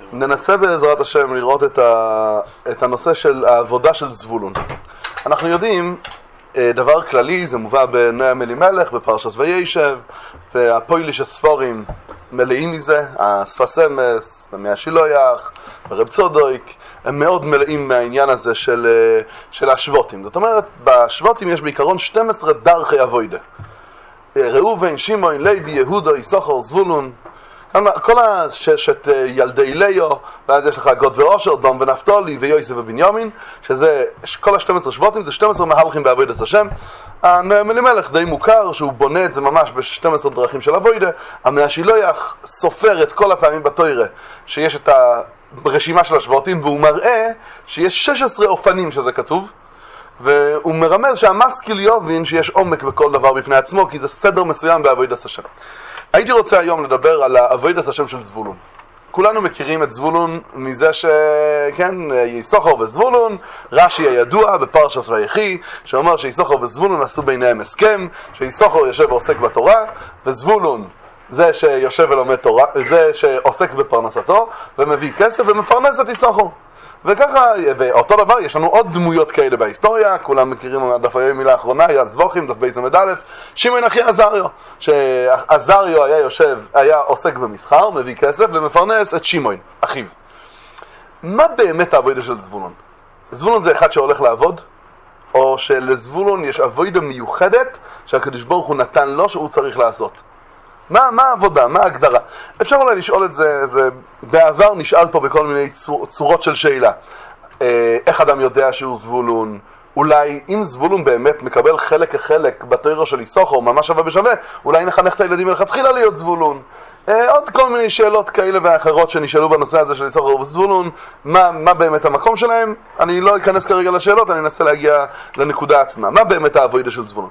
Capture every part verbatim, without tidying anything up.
ננסה בעזרת השם לראות את, ה... את הנושא של העבודה של זבולון. אנחנו יודעים, דבר כללי, זה מובא בנועם אלימלך, בפרשת וישב, והפויליש הספורים מלאים מזה, השפת אמס, ומהשילויח, ורב צודויק, הם מאוד מלאים מהעניין הזה של, של השבותים. זאת אומרת, בשבותים יש בעיקרון שתים עשרה דרכי אבוידה. ראובן, שמעון, לוי, יהודה, יששכר, זבולון, כל הששת ילדי ליו, ואז יש לך גוד ואושר, דום ונפתולי, ויוסף ובנימין, שזה, כל ה-שתים עשרה שבותים, זה שתים עשרה מהלכים בעבודת השם. הנועם אלימלך די מוכר, שהוא בונה את זה ממש ב-שתים עשרה דרכים של עבודה. המהשילויח סופר את כל הפעמים בתורה, שיש את הרשימה של השבותים, והוא מראה שיש שש עשרה אופנים שזה כתוב, והוא מרמז שהמשכיל יובין שיש עומק בכל דבר בפני עצמו, כי זה סדר מסוים בעבודת השם. הייתי רוצה היום לדבר על עבודת השם של זבולון. כולנו מכירים את זבולון מזה שכן, יששכר וזבולון, רש"י הידוע בפרשת ויחי, שאומר שיששכר וזבולון עשו ביניהם הסכם, שיששכר יושב ועוסק בתורה, וזבולון זה שיושב ולומד תורה, זה שעוסק בפרנסתו, ומביא כסף ומפרנס את יששכר. וככה, ואותו דבר, יש לנו עוד דמויות כאלה בהיסטוריה, כולם מכירים דף היומי לאחרונה, היה זבוכים, דף בייס עמוד א', שמעון אחי עזריו, שעזריו היה יושב, היה עוסק במסחר, מביא כסף ומפרנס את שמעון, אחיו. מה באמת העבודה של זבולון? זבולון זה אחד שהולך לעבוד, או שלזבולון יש עבודה מיוחדת שהקדוש ברוך הוא נתן לו שהוא צריך לעשות? מה, מה העבודה? מה ההגדרה? אפשר אולי לשאול את זה, זה בעבר נשאל פה בכל מיני צור, צורות של שאלה. אה, איך אדם יודע שהוא זבולון? אולי אם זבולון באמת מקבל חלק כחלק בתורה של יששכר, ממש שווה בשווה, אולי נחנך את הילדים מלכתחילה להיות זבולון. אה, עוד כל מיני שאלות כאלה ואחרות שנשאלו בנושא הזה של יששכר וזבולון, מה, מה באמת המקום שלהם? אני לא אכנס כרגע לשאלות, אני אנסה להגיע לנקודה עצמה. מה באמת העבודה של זבולון?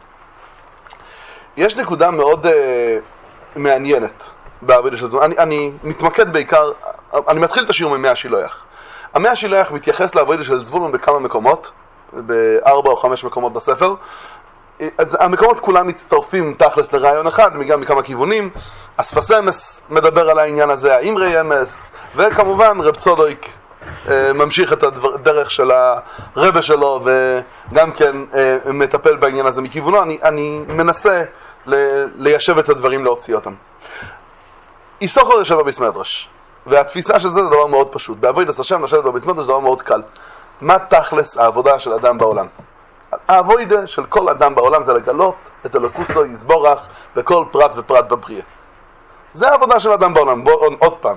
יש נקודה מאוד... אה, מעניינת בעבודה של זבולון. אני, אני מתמקד בעיקר, אני מתחיל את השיעור מהשילויח. המהשילויח מתייחס לעבודה של זבולון בכמה מקומות, בארבע או חמש מקומות בספר. אז המקומות כולם מצטרפים תכלס לרעיון אחד, גם מכמה כיוונים. השפת אמס מדבר על העניין הזה, האמרי אמס, וכמובן רב צודויק ממשיך את הדרך של הרבה שלו, וגם כן מטפל בעניין הזה מכיוונו. אני, אני מנסה ליישב את הדברים, להוציא אותם. יששכר יושב בביס מדרש, והתפיסה של זה זה דבר מאוד פשוט. בעבודת השם לשבת בביס מדרש זה דבר מאוד קל. מה תכלס העבודה של אדם בעולם? העבודה של כל אדם בעולם זה לגלות את אלוקוסו יסבורך בכל פרט ופרט בבריאה. זה העבודה של אדם בעולם. בוא, עוד פעם,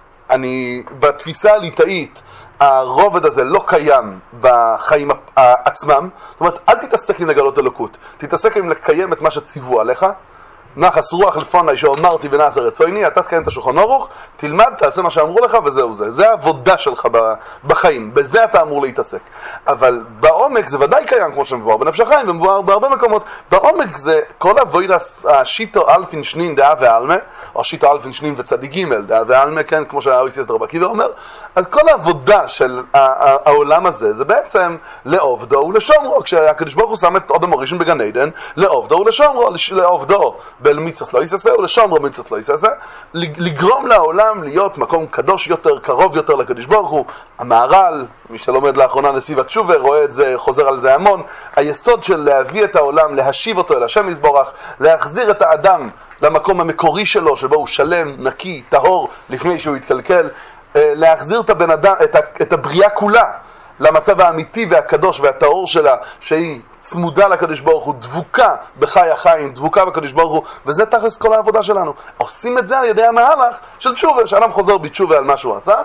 אני בתפיסה הליטאית הרובד הזה לא קיים בחיים עצמם. זאת אומרת, אל תתעסק עם לגלות אלוקות, תתעסק עם לקיים את מה שציוו עליך. נחס רוח לפוני שאומרתי ונעשה רצויני, אתה תקיים את השולחן ערוך, תלמד, תעשה מה שאמרו לך וזהו זה. זה העבודה שלך בחיים, בזה אתה אמור להתעסק. אבל בעומק זה ודאי קיים, כמו שמבואר בנפש החיים ומבואר בהרבה מקומות. בעומק זה כל עבודה השיטו אלפין שנין דעה ועלמה, או שיטו אלפין שנין וצדיק ג' דעה ועלמה, כן, כמו שהאויסיאס דרבקי ואומר. אז כל העבודה של העולם הזה זה בעצם לעובדו ולשומרו. כשהקדוש ברוך הוא שם את אדם הראשון בגן עדן, לעובדו ולשומרו, לעובדו בלמיצוס לא יססה, ולשומרו מיצוס לא יססה, לגרום לעולם להיות מקום קדוש יותר, קרוב יותר לקדוש ברוך הוא. המהר"ל, מי שלומד לאחרונה נסיב התשובה, רואה את זה, חוזר על זה המון. היסוד של להביא את העולם, להשיב אותו אל השם יסבורך, להחזיר את האדם למקום המקורי שלו, שבו הוא שלם, נקי, טהור, לפני שהוא יתקלקל, להחזיר את הבן אדם, את, ה, את הבריאה כולה, למצב האמיתי והקדוש והטהור שלה, שהיא צמודה לקדוש ברוך הוא, דבוקה בחי החיים, דבוקה בקדוש ברוך הוא, וזה תכלס כל העבודה שלנו. עושים את זה על ידי המהלך של תשובה, שאדם חוזר בתשובה על מה שהוא עשה,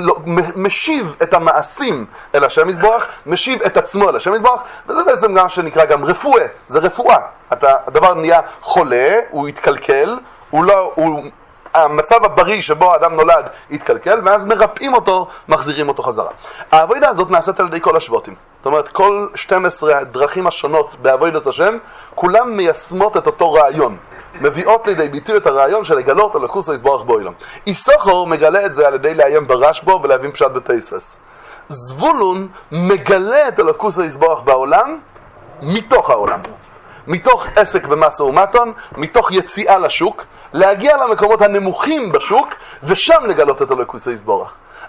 משיב את המעשים אל השם יסבורך, משיב את עצמו אל השם יסבורך, וזה בעצם גם שנקרא גם רפואה, זה רפואה. אתה, הדבר נהיה חולה, הוא יתקלקל, הוא לא... הוא, המצב הבריא שבו האדם נולד יתקלקל, ואז מרפאים אותו, מחזירים אותו חזרה. העבודה הזאת נעשית על ידי כל השבותים. זאת אומרת, כל שתים עשרה הדרכים השונות בעבודת השם, כולם מיישמות את אותו רעיון. מביאות לידי ביטוי את הרעיון של לגלות אלוקוסו יסבורך בעולם. יששכר מגלה את זה על ידי לעיין ברשב"א ולהבין פשט בתוספות. זבולון מגלה את אלוקוסו יסבורך בעולם מתוך העולם. מתוך עסק במסה ומתון, מתוך יציאה לשוק, להגיע למקומות הנמוכים בשוק, ושם לגלות את אלוקוסו יסבורך.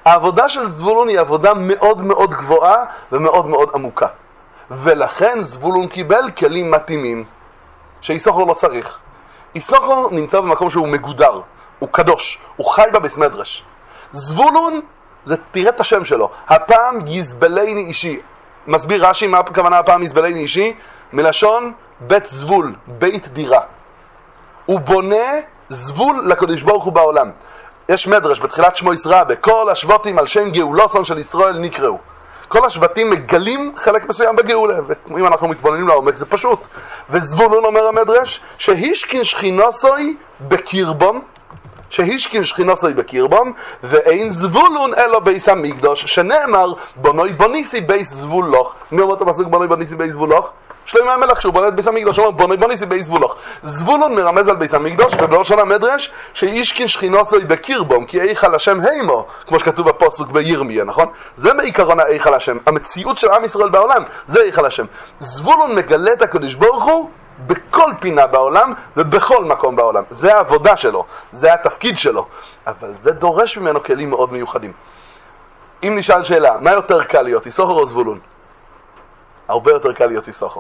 העבודה של זבולון היא עבודה מאוד מאוד גבוהה ומאוד מאוד עמוקה. ולכן זבולון קיבל כלים מתאימים שיששכר לא צריך. יששכר נמצא במקום שהוא מגודר, הוא קדוש, הוא חי בביס מדרש. זבולון, זה תראה את השם שלו, הפעם יזבלני אישי. מסביר רש"י מה הכוונה הפעם יזבלני אישי? מלשון בית זבול, בית דירה. הוא בונה זבול לקדוש ברוך הוא בעולם. יש מדרש בתחילת שמו ישראל, בכל השבטים על שם גאולוסון של ישראל נקראו. כל השבטים מגלים חלק מסוים בגאולה, ואם אנחנו מתבוננים לעומק זה פשוט. וזבולון אומר המדרש, שהשכין שכינוסוי בקרבם, שהשכין שכינוסוי בקרבם, ואין זבולון אלא בייס המקדוש, שנאמר, בונוי בוניסי בייס זבולוך. מי אומר את הפסוק בונוי בוניסי בייס זבולוך? שלמה המלך כשהוא בונה את בייס המקדוש, הוא אומר בונוי בוניסי בייס זבולוך. זבולון מרמז על בייס המקדוש, ובלשון המדרש, שהשכין שכינוסוי בקרבם, כי איכל השם הימו, כמו שכתוב בפסוק בירמיה, נכון? זה בעיקרון האיכל השם. המציאות של עם ישראל בעולם, זה איכל השם. זבולון מגלה את הקדוש ברוך הוא בכל פינה בעולם ובכל מקום בעולם. זה העבודה שלו, זה התפקיד שלו, אבל זה דורש ממנו כלים מאוד מיוחדים. אם נשאל שאלה, מה יותר קל להיות, יששכר או זבולון? הרבה יותר קל להיות יששכר.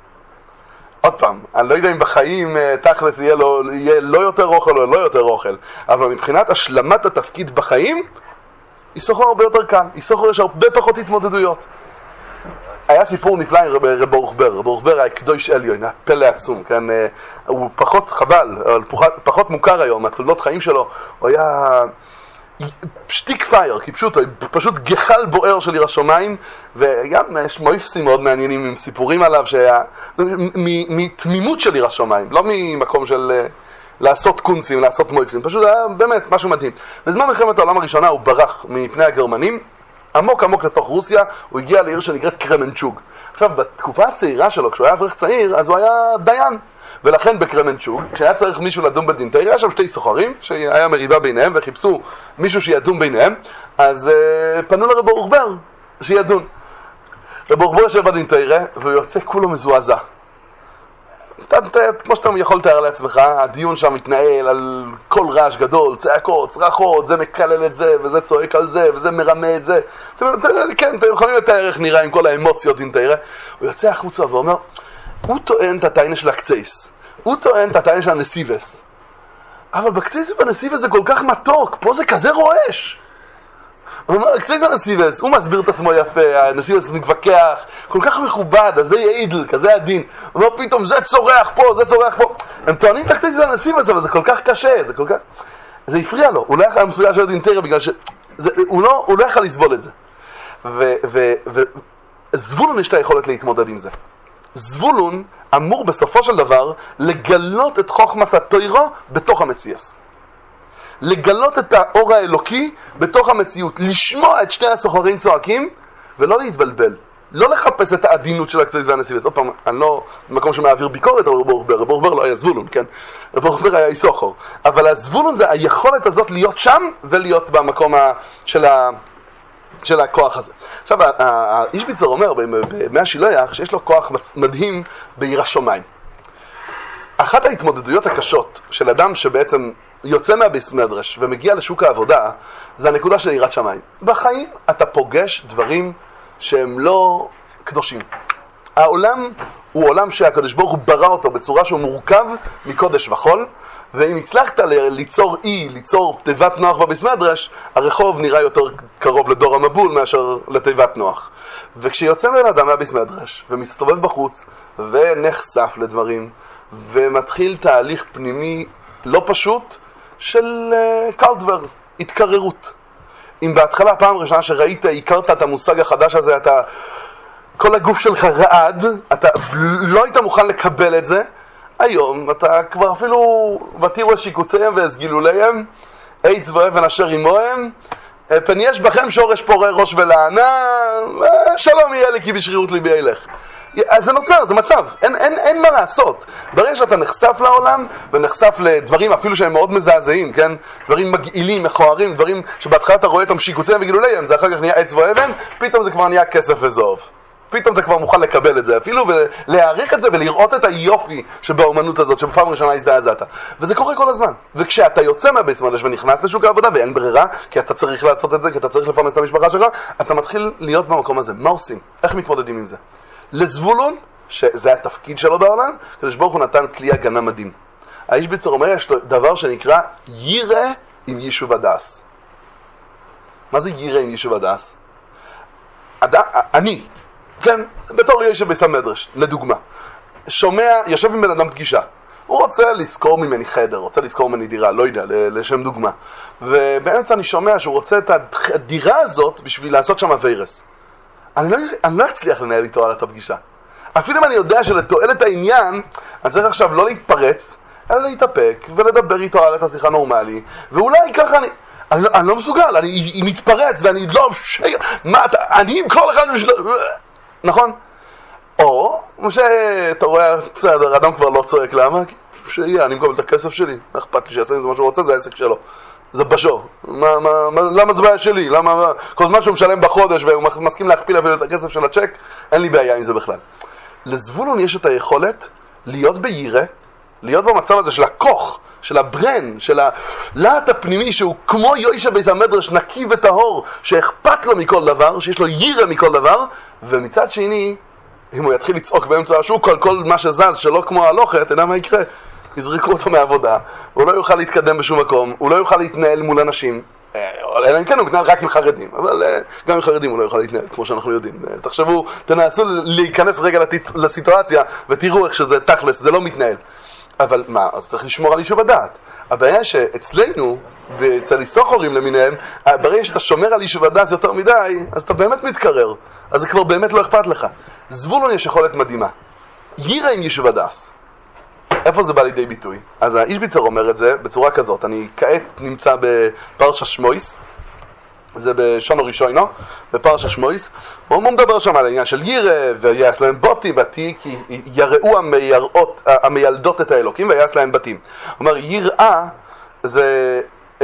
עוד פעם, אני לא יודע אם בחיים תכלס יהיה לא, יהיה לא יותר אוכל או לא יותר אוכל, אבל מבחינת השלמת התפקיד בחיים, יששכר הרבה יותר קל. יששכר יש הרבה פחות התמודדויות. היה סיפור נפלא עם רב ברוך בר. רב ברוך בר היה קדוש עליון, היה פלא עצום, כן? הוא פחות חבל, פחות, פחות מוכר היום, התולדות חיים שלו, הוא היה שטיק פייר, כי פשוט, פשוט גחל בוער של עיר השמיים, וגם יש מויפסים מאוד מעניינים עם סיפורים עליו, שהיה מתמימות של עיר השמיים, לא ממקום של לעשות קונצים, לעשות מויפסים, פשוט היה באמת משהו מדהים. בזמן מלחמת העולם הראשונה הוא ברח מפני הגרמנים, עמוק עמוק לתוך רוסיה, הוא הגיע לעיר שנקראת קרמנצ'וג. עכשיו, בתקופה הצעירה שלו, כשהוא היה אברך צעיר, אז הוא היה דיין. ולכן בקרמנצ'וג, כשהיה צריך מישהו לדון בדין תורה, היה שם שתי סוחרים, שהיה מריבה ביניהם, וחיפשו מישהו שידון ביניהם, אז uh, פנו לרב ברוך בר, שידון. רב ברוך בר יושב בדין תורה, והוא יוצא כולו מזועזע. כמו שאתה יכול לתאר לעצמך, הדיון שם מתנהל על כל רעש גדול, צעקות, צרחות, זה מקלל את זה, וזה צועק על זה, וזה מרמה את זה. כן, אתם יכולים לתאר איך נראה עם כל האמוציות עם תארה. הוא יוצא החוצה ואומר, הוא טוען את הטיינה של הקצייס, הוא טוען את הטיינה של הנסיבס, אבל בקצייס ובנסיבס זה כל כך מתוק, פה זה כזה רועש. הוא אומר, קצייס הנסיבס, הוא מסביר את עצמו יפה, הנסיבס מתווכח, כל כך מכובד, אז זה יעידל, כזה הדין. הוא אומר, פתאום זה צורח פה, זה צורח פה. הם טוענים את הקצייס הנסיבס, אבל זה כל כך קשה, זה כל כך... זה הפריע לו, הוא לא יכל מסוגל של הדין תורה, בגלל ש... זה, הוא, לא, הוא לא יכל לסבול את זה. וזבולון יש את היכולת להתמודד עם זה. זבולון אמור בסופו של דבר לגלות את חוכמת התורה בתוך המציאות. לגלות את האור האלוקי בתוך המציאות, לשמוע את שני הסוחרים צועקים ולא להתבלבל, לא לחפש את העדינות של הקצועית והנסיבס. עוד פעם, אני לא במקום שמעביר ביקורת על רב ברוך בר, רב ברוך בר לא היה זבולון, כן? רב ברוך בר היה יששכר, אבל הזבולון זה היכולת הזאת להיות שם ולהיות במקום ה... של ה... של הכוח הזה. עכשיו, האיש ביצר אומר בימי השילוח שיש לו כוח מדהים בעיר השמיים. אחת ההתמודדויות הקשות של אדם שבעצם יוצא מהביס מדרש ומגיע לשוק העבודה, זה הנקודה של יראת שמיים. בחיים אתה פוגש דברים שהם לא קדושים. העולם הוא עולם שהקדוש ברוך הוא ברא אותו בצורה שהוא מורכב מקודש וחול, ואם הצלחת ליצור אי, ליצור תיבת נוח בביס מדרש, הרחוב נראה יותר קרוב לדור המבול מאשר לתיבת נוח. וכשיוצא בן אדם מהביס מדרש ומסתובב בחוץ ונחשף לדברים ומתחיל תהליך פנימי לא פשוט של uh, קלטבר, התקררות. אם בהתחלה הפעם הראשונה שראית, הכרת את המושג החדש הזה, אתה, כל הגוף שלך רעד, אתה לא היית מוכן לקבל את זה, היום אתה כבר אפילו ותירו שיקוציהם והסגילוליהם, עץ ואבן אשר עמוהם, פן יש בכם שורש פורה ראש ולענה, שלום יהיה לי כי בשרירות ליבי ילך. זה נוצר, זה מצב, אין, אין, אין מה לעשות. ברגע שאתה נחשף לעולם ונחשף לדברים אפילו שהם מאוד מזעזעים, כן? דברים מגעילים, מכוערים, דברים שבהתחלה אתה רואה את המשיקוציהם וגילוליהם, זה אחר כך נהיה עץ ואבן, פתאום זה כבר נהיה כסף וזהוב. פתאום אתה כבר מוכן לקבל את זה אפילו, ולהעריך את זה ולראות את היופי שבאומנות הזאת, שבפעם ראשונה הזדעזעת. וזה קורה כל הזמן. וכשאתה יוצא מהבייס מדרש ונכנס לשוק העבודה, ואין ברירה, כי אתה צריך לעשות את זה, כי אתה צריך לפרנס את המשפחה שלך, אתה מתחיל להיות במקום הזה. מה עושים? איך מתמודדים עם זה? לזבולון, שזה התפקיד שלו בעולם, הקדוש ברוך הוא נתן כלי הגנה מדהים. האישביצר אומר, יש לו דבר שנקרא ירא עם יישוב הדס. מה זה ירא עם יישוב הדס? אני, כן, בתור יושב בייס המדרש, לדוגמה, שומע, יושב עם בן אדם פגישה, הוא רוצה לזכור ממני חדר, רוצה לזכור ממני דירה, לא יודע, לשם דוגמה, ובאמצע אני שומע שהוא רוצה את הדירה הזאת בשביל לעשות שם ויירס. אני לא, אני לא אצליח לנהל איתו על את הפגישה. אפילו אם אני יודע שלתועלת העניין, אני צריך עכשיו לא להתפרץ, אלא להתאפק ולדבר איתו על את השיחה נורמלי, ואולי ככה אני... אני, אני לא מסוגל, אני, היא מתפרץ ואני לא... ש... מה אתה... אני עם כל אחד... משל... נכון? או, שאתה רואה, בסדר, אדם כבר לא צועק, למה? שיהיה, אני מקבל את הכסף שלי, אכפת לי שיעשה עם זה מה שהוא רוצה, זה העסק שלו. זה בשור. מה, מה, מה, למה זה בעיה שלי? למה, מה? כל זמן שהוא משלם בחודש והוא מסכים להכפיל אפילו את הכסף של הצ'ק, אין לי בעיה עם זה בכלל. לזבולון יש את היכולת להיות בירא, להיות במצב הזה של הכוח, של הברן, של הלהט הפנימי שהוא כמו יוישה בייס המדרש נקי וטהור, שאכפת לו מכל דבר, שיש לו ירא מכל דבר, ומצד שני, אם הוא יתחיל לצעוק באמצע השוק על כל מה שזז שלא כמו הלוכה, אתה יודע מה יקרה? יזרקו אותו מהעבודה, הוא לא יוכל להתקדם בשום מקום, הוא לא יוכל להתנהל מול אנשים, אלא אם כן הוא מתנהל רק עם חרדים, אבל גם עם חרדים הוא לא יוכל להתנהל, כמו שאנחנו יודעים. תחשבו, תנסו להיכנס רגע לסיטואציה ותראו איך שזה תכלס, זה לא מתנהל. אבל מה? אז צריך לשמור על יישוב הדעת. הבעיה שאצלנו, ואצל סוחרים למיניהם, ברגע שאתה שומר על יישוב הדעת יותר מדי, אז אתה באמת מתקרר. אז זה כבר באמת לא אכפת לך. זבולון יש יכולת מדהימה. ירא עם יישוב הדעת. איפה זה בא לידי ביטוי? אז האישביצר אומר את זה בצורה כזאת. אני כעת נמצא בפרשה שמויס, זה בשונו ראשונו, בפרשה שמויס, הוא מדבר שם על העניין של ירא, ויעש להם בוטים, בתי, כי יראו המייראות, המיילדות את האלוקים, ויעש להם בתים. הוא אומר, יראה, זה,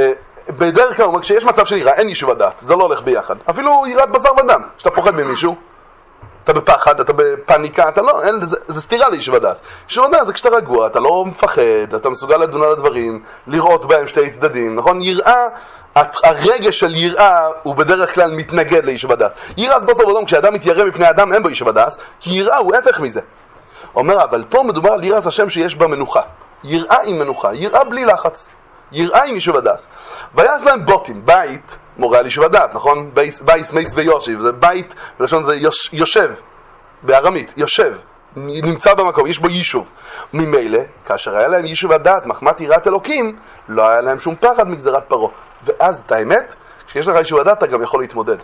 בדרך כלל, כשיש מצב של יראה, אין יישוב הדעת, זה לא הולך ביחד. אפילו יראת בשר ודם, כשאתה פוחד ממישהו, אתה בפחד, אתה בפניקה, אתה לא, אין, זה, זה סתירה לישוב הדעת. יישוב הדעת זה כשאתה רגוע, אתה לא מפחד, אתה מסוגל לדון על הדברים, לראות בהם שתי צדדים, נכון? יראה, הרגש של יראה הוא בדרך כלל מתנגד לישוב הדעת. יראה זה בשר ודם, כשאדם מתיירא מפני אדם, אין בו יישוב הדעת, כי יראה הוא הפך מזה. אומר, אבל פה מדובר על יראה השם שיש בה מנוחה. יראה עם מנוחה, יראה בלי לחץ. יראה עם יישוב הדעת. ויעש להם בוטים, בית, מורה על יישוב הדעת, נכון? בייס, בייס, מייס ויושב, זה בית, בלשון זה יוש, יושב, בארמית, יושב, נמצא במקום, יש בו יישוב. ממילא, כאשר היה להם יישוב הדעת, מחמת יראת אלוקים, לא היה להם שום פחד מגזרת פרו. ואז, את האמת, כשיש לך יישוב הדעת, אתה גם יכול להתמודד.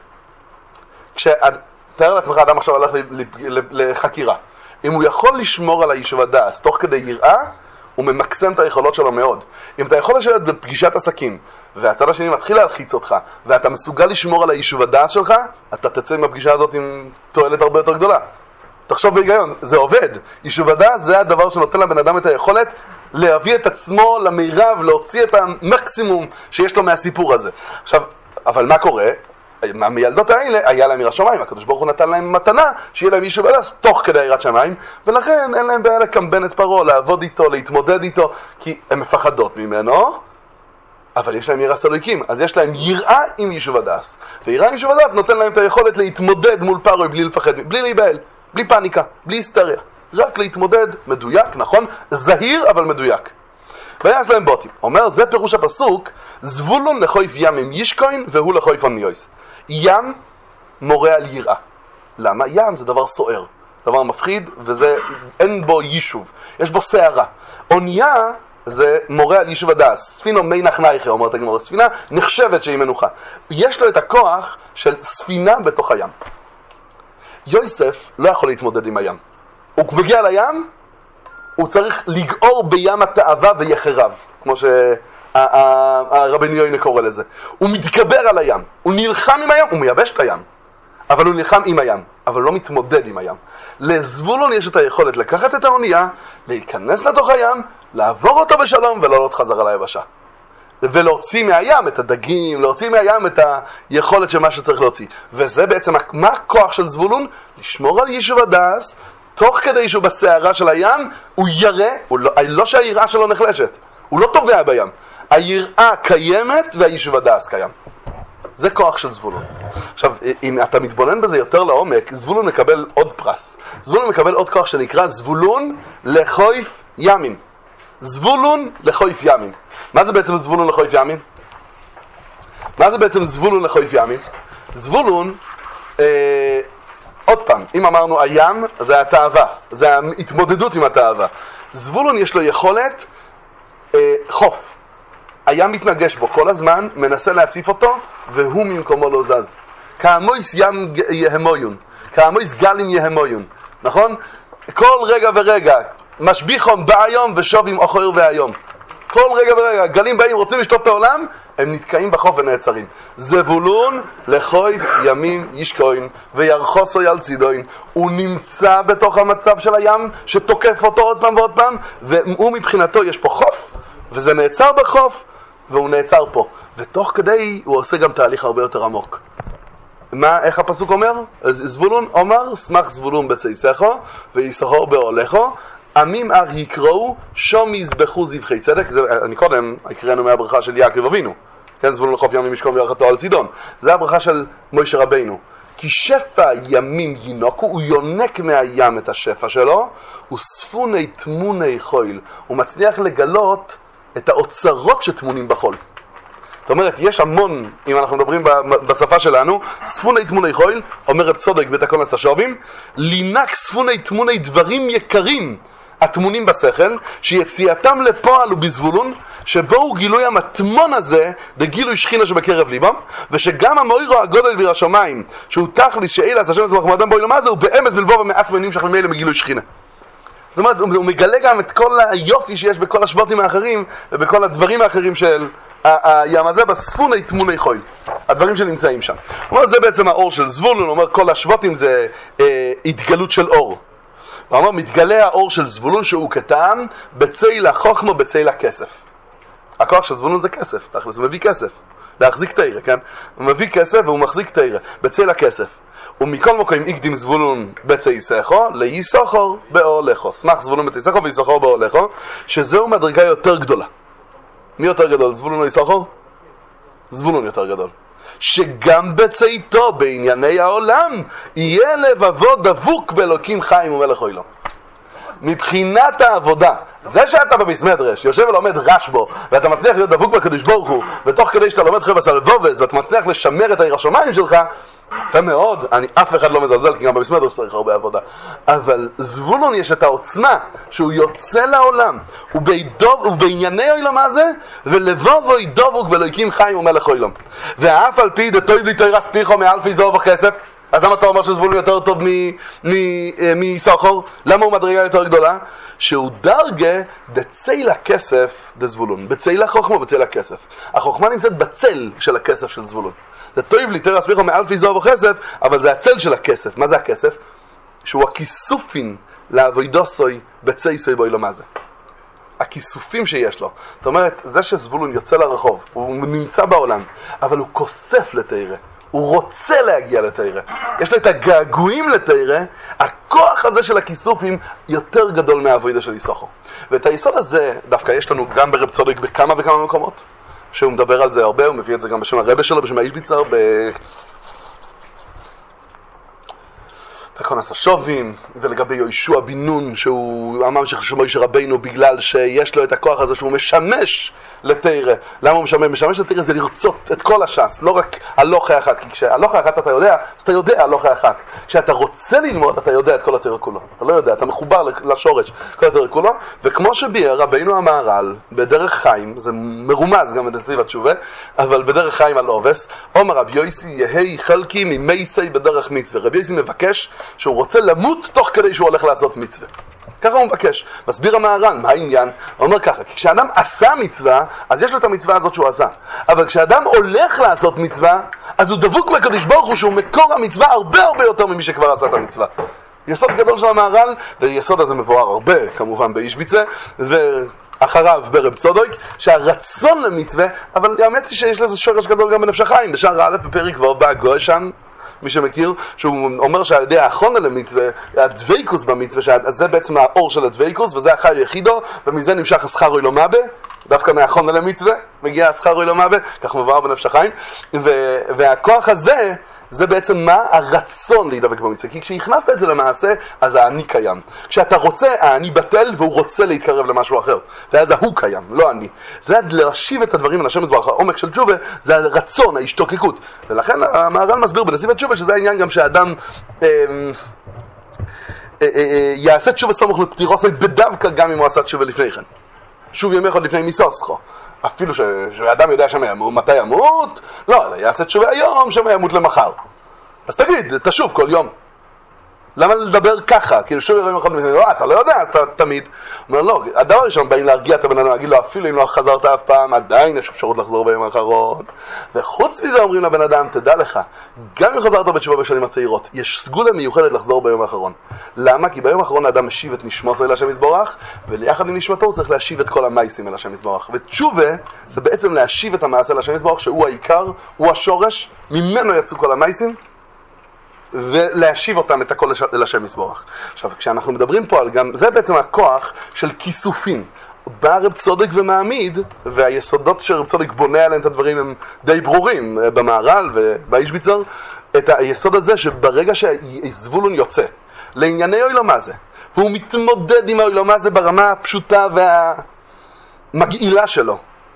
תאר לעצמך, אדם עכשיו הלך לחקירה. אם הוא יכול לשמור על היישוב הדעת, תוך כדי יראה, הוא ממקסם את היכולות שלו מאוד. אם אתה יכול לשבת בפגישת עסקים, והצד השני מתחיל להלחיץ אותך, ואתה מסוגל לשמור על היישוב הדעת שלך, אתה תצא עם הפגישה הזאת עם תועלת הרבה יותר גדולה. תחשוב בהיגיון, זה עובד. יישוב הדעת זה הדבר שנותן לבן אדם את היכולת להביא את עצמו למירב, להוציא את המקסימום שיש לו מהסיפור הזה. עכשיו, אבל מה קורה? מהמילדות האלה היה להם יראת שמיים, הקדוש ברוך הוא נתן להם מתנה שיהיה להם יישוב הדעת תוך כדי יראת שמיים, ולכן אין להם בעיה לקמבן את פרעה, לעבוד איתו, להתמודד איתו, כי הם מפחדות ממנו, אבל יש להם יראת אלוקים, אז יש להם יראה עם יישוב הדעת, ויראה עם יישוב הדעת נותן להם את היכולת להתמודד מול פרעה בלי לפחד, בלי להיבהל, בלי פאניקה, בלי היסטריה, רק להתמודד מדויק, נכון? זהיר אבל מדויק. ויעש להם בוטים. אומר, זה פירוש הפסוק, זבולון לחויף ים עם ישכוין והוא לחויף אוניוס. ים מורה על יראה. למה? ים זה דבר סוער, דבר מפחיד, וזה, אין בו יישוב, יש בו שערה. אוניה זה מורה על יישוב הדעת. ספינו מי נחנייכה, אומרת הגמרא, ספינה נחשבת שהיא מנוחה. יש לו את הכוח של ספינה בתוך הים. יוסף לא יכול להתמודד עם הים. הוא מגיע לים, הוא צריך לגעור בים התאווה ויחריו, כמו שהרבן יוינה קורא לזה. הוא מתגבר על הים, הוא נלחם עם הים, הוא מייבש את הים, אבל הוא נלחם עם הים, אבל לא מתמודד עם הים. לזבולון יש את היכולת לקחת את האונייה, להיכנס לתוך הים, לעבור אותו בשלום ולעלות חזרה ליבשה. ולהוציא מהים את הדגים, להוציא מהים את היכולת של מה שצריך להוציא. וזה בעצם, מה הכוח של זבולון? לשמור על יישוב הדס, תוך כדי שהוא בסערה של הים, הוא ירא, הוא לא, לא שהיראה שלו נחלשת, הוא לא טובע בים. היראה קיימת והיישוב הדס קיים. זה כוח של זבולון. עכשיו, אם אתה מתבונן בזה יותר לעומק, זבולון מקבל עוד פרס. זבולון מקבל עוד כוח שנקרא זבולון לחויף ימים. זבולון לחויף ימים. מה זה בעצם זבולון לחויף ימים? מה זה בעצם זבולון לחויף ימים? זבולון, אה, עוד פעם, אם אמרנו הים, זה התאווה, זה ההתמודדות עם התאווה. זבולון יש לו יכולת אה, חוף. הים מתנגש בו כל הזמן, מנסה להציף אותו, והוא ממקומו לא זז. כאמויס ים יהמויון, כאמויס גלים יהמויון, נכון? כל רגע ורגע, משביחום בא היום ושובים אוחר והיום. כל רגע ורגע, גלים באים, רוצים לשטוף את העולם, הם נתקעים בחוף ונעצרים. זבולון לחויף ימים ישכוין, וירחוסו L צידוין. הוא נמצא בתוך המצב של הים, שתוקף אותו עוד פעם ועוד פעם, והוא מבחינתו, יש פה חוף, וזה נעצר בחוף, והוא נעצר פה. ותוך כדי הוא עושה גם תהליך הרבה יותר עמוק. מה, איך הפסוק אומר? זבולון אומר, שמח זבולון בצייסךו, ויששכר באוהלךו, עמים אר יקראו, שום יזבחו זבחי צדק. זה, אני קודם הקראנו מהברכה של יעקב אבינו. כן, זבולון לחוף ימים ישכון וירחתו על צידון. זה הברכה של מוישה רבינו. כי שפע ימים ינוקו, הוא יונק מהים את השפע שלו, וספוני תמוני חויל. הוא מצליח לגלות את האוצרות שתמונים בחול. זאת אומרת, יש המון, אם אנחנו מדברים בשפה שלנו, ספוני תמוני חויל, אומר רב צודק בתקונס השובים, לינק ספוני תמוני דברים יקרים, התמונים בשכל, שיציאתם לפועל ובזבולון, שבו הוא גילוי המטמון הזה, בגילוי שכינה שבקרב ליבם, ושגם המוירו הגודל ויר השמיים, שהוא תכליס שאילס השם יזבח מועדם בו אילום הזה, הוא באמס בלבו ומעץ מנים שחלים אלה מגילוי שכינה. זאת אומרת, הוא מגלה גם את כל היופי שיש בכל השבטים האחרים, ובכל הדברים האחרים של הים הזה, בספוני תמוני חויל, הדברים שנמצאים שם. הוא אומר, זה בעצם האור של זבולון, הוא אומר, כל השבטים זה אה, התגלות של אור. הוא אומר, מתגלה האור של זבולון שהוא כטעם, בצל החוכמה, בצל הכסף. הכוח של זבולון זה כסף, תכלס, הוא מביא כסף, להחזיק תאירה, כן? הוא מביא כסף והוא מחזיק תאירה, בצל הכסף. ומכל מקום יקדים זבולון בצייסךו, ליששכר באוהלךו. שמח זבולון בצייסךו ויששכר באוהלךו, שזהו מדרגה יותר גדולה. מי יותר גדול? זבולון או יששכר? זבולון יותר גדול. שגם בצאתו בענייני העולם יהיה לבבו דבוק באלוקים חיים ומלך עולם. מבחינת העבודה, זה שאתה בביס מדרש, יושב ולומד רשב"ו, ואתה מצליח להיות דבוק בקדוש ברוך הוא, ותוך כדי שאתה לומד חב"ס הלבובס, ואתה מצליח לשמר את העיר השמיים שלך, יפה מאוד, אני אף אחד לא מזלזל, כי גם בביס מדרש צריך הרבה עבודה. אבל זבולון יש את העוצמה, שהוא יוצא לעולם, ובענייני העולם הזה, ולבובו ידבוק באלוקים חיים ומלך עולם. ואף על פי דתויב לי תוירס פיחו מאלפי זהב וכסף, אז למה אתה אומר שזבולון יותר טוב מיששכר? למה הוא מדרגה יותר גדולה? שהוא דרגה בצל הכסף דזבולון, בצל החוכמה, בצל הכסף. החוכמה נמצאת בצל של הכסף של זבולון. זה טוב לי תראה ספיחו מאלפי זהב וכסף, אבל זה הצל של הכסף. מה זה הכסף? שהוא הכיסופין לעבודוסוי בצייסוי באילום הזה. הכיסופים שיש לו. זאת אומרת, זה שזבולון יוצא לרחוב, הוא נמצא בעולם, אבל הוא כוסף לתאירה. הוא רוצה להגיע לתאירה. יש לו את הגעגועים לתאירה, הכוח הזה של הכיסופים יותר גדול מהעבודה של יששכר. ואת היסוד הזה דווקא יש לנו גם ברב צודק בכמה וכמה מקומות, שהוא מדבר על זה הרבה, הוא מביא את זה גם בשם הרבה שלו, בשם האישביצר, ב... תקונס השובים, ולגבי יהושע בן נון, שהוא אמר שמוישה רבינו בגלל שיש לו את הכוח הזה שהוא משמש לתאירה. למה הוא משמש? משמש לתאירה זה לרצות את כל הש"ס, לא רק הלוכה אחת, כי כשהלוכה אחת אתה יודע, אז אתה יודע הלוכה אחת. כשאתה רוצה ללמוד, אתה יודע את כל התאירה כולו. אתה לא יודע, אתה מחובר לשורש כל התאירה כולו, וכמו שביאר רבינו המהר"ל, בדרך חיים, זה מרומז גם בנסיב התשובה, אבל בדרך חיים על אובס, אומר רבי יוסי יהי חלקי ממייסי בדרך מצווה. רבי יוסי מבקש שהוא רוצה למות תוך כדי שהוא הולך לעשות מצווה. ככה הוא מבקש. מסביר המהר"ל, מה העניין? הוא אומר ככה, כי כשאדם עשה מצווה, אז יש לו את המצווה הזאת שהוא עשה. אבל כשאדם הולך לעשות מצווה, אז הוא דבוק בקדוש ברוך הוא שהוא מקור המצווה הרבה הרבה יותר ממי שכבר עשה את המצווה. יסוד גדול של המהר"ל, ויסוד הזה מבואר הרבה, כמובן, באישביצה, ו... אחריו ברב צודק, שהרצון למצווה, אבל האמת היא שיש לזה שורש גדול גם בנפש החיים. בשער א' בפרק כבר בא גושן, מי שמכיר, שהוא אומר שעל ידי האחרונה למצווה, הדוויקוס במצווה, שזה בעצם האור של הדוויקוס, וזה החי יחידו, ומזה נמשך השכר אילו מבה, דווקא מהאחרונה למצווה, מגיע השכר אילו מבה, כך מבואר בנפש החיים, ו- והכוח הזה, זה בעצם מה הרצון להידבק במצווה. כי כשהכנסת את זה למעשה, אז האני קיים. כשאתה רוצה, האני בטל, והוא רוצה להתקרב למשהו אחר. ואז ההוא קיים, לא אני. זה להשיב את הדברים על השם יזברך. העומק של תשובה, זה הרצון, ההשתוקקות. ולכן המהר"ל מסביר בנסיב התשובה, שזה העניין גם שהאדם אה, אה, אה, יעשה תשובה סמוך לפטירוסו, בדווקא גם אם הוא עשה תשובה לפני כן. שוב ימי עוד לפני מיסוסכו. אפילו שהאדם יודע שמה ימות, מתי ימות? לא, יעשה תשובה היום, שמה ימות למחר. אז תגיד, תשוב כל יום. למה לדבר ככה? כאילו שוב יום אחד, לא, אתה לא יודע, אז אתה תמיד. הוא אומר, לא, הדבר ראשון, באים להרגיע את הבן אדם, להגיד לו, אפילו אם לא חזרת אף פעם, עדיין יש אפשרות לחזור ביום האחרון. וחוץ מזה אומרים לבן אדם, תדע לך, גם אם חזרת בתשובה בשנים הצעירות, יש סגולה מיוחדת לחזור ביום האחרון. למה? כי ביום האחרון האדם משיב את נשמתו אל השם יזברך, וליחד עם נשמתו הוא צריך להשיב את כל המייסים אל השם יזברך. ותשובה זה בעצם להשיב את המעשה אל השם יזברך, שהוא העיקר, הוא השורש, ממנו יצאו כל המייסים, ולהשיב אותם את הכל אל השם יזברך. עכשיו, כשאנחנו מדברים פה על גם, זה בעצם הכוח של כיסופים. בא רב צודק ומעמיד, והיסודות שרב צודק בונה עליהם את הדברים הם די ברורים, במהר"ל ובאישביצר, את היסוד הזה שברגע שזבולון יוצא לענייני אוילום הזה, והוא מתמודד עם האוילום הזה ברמה הפשוטה והמגעילה שלו,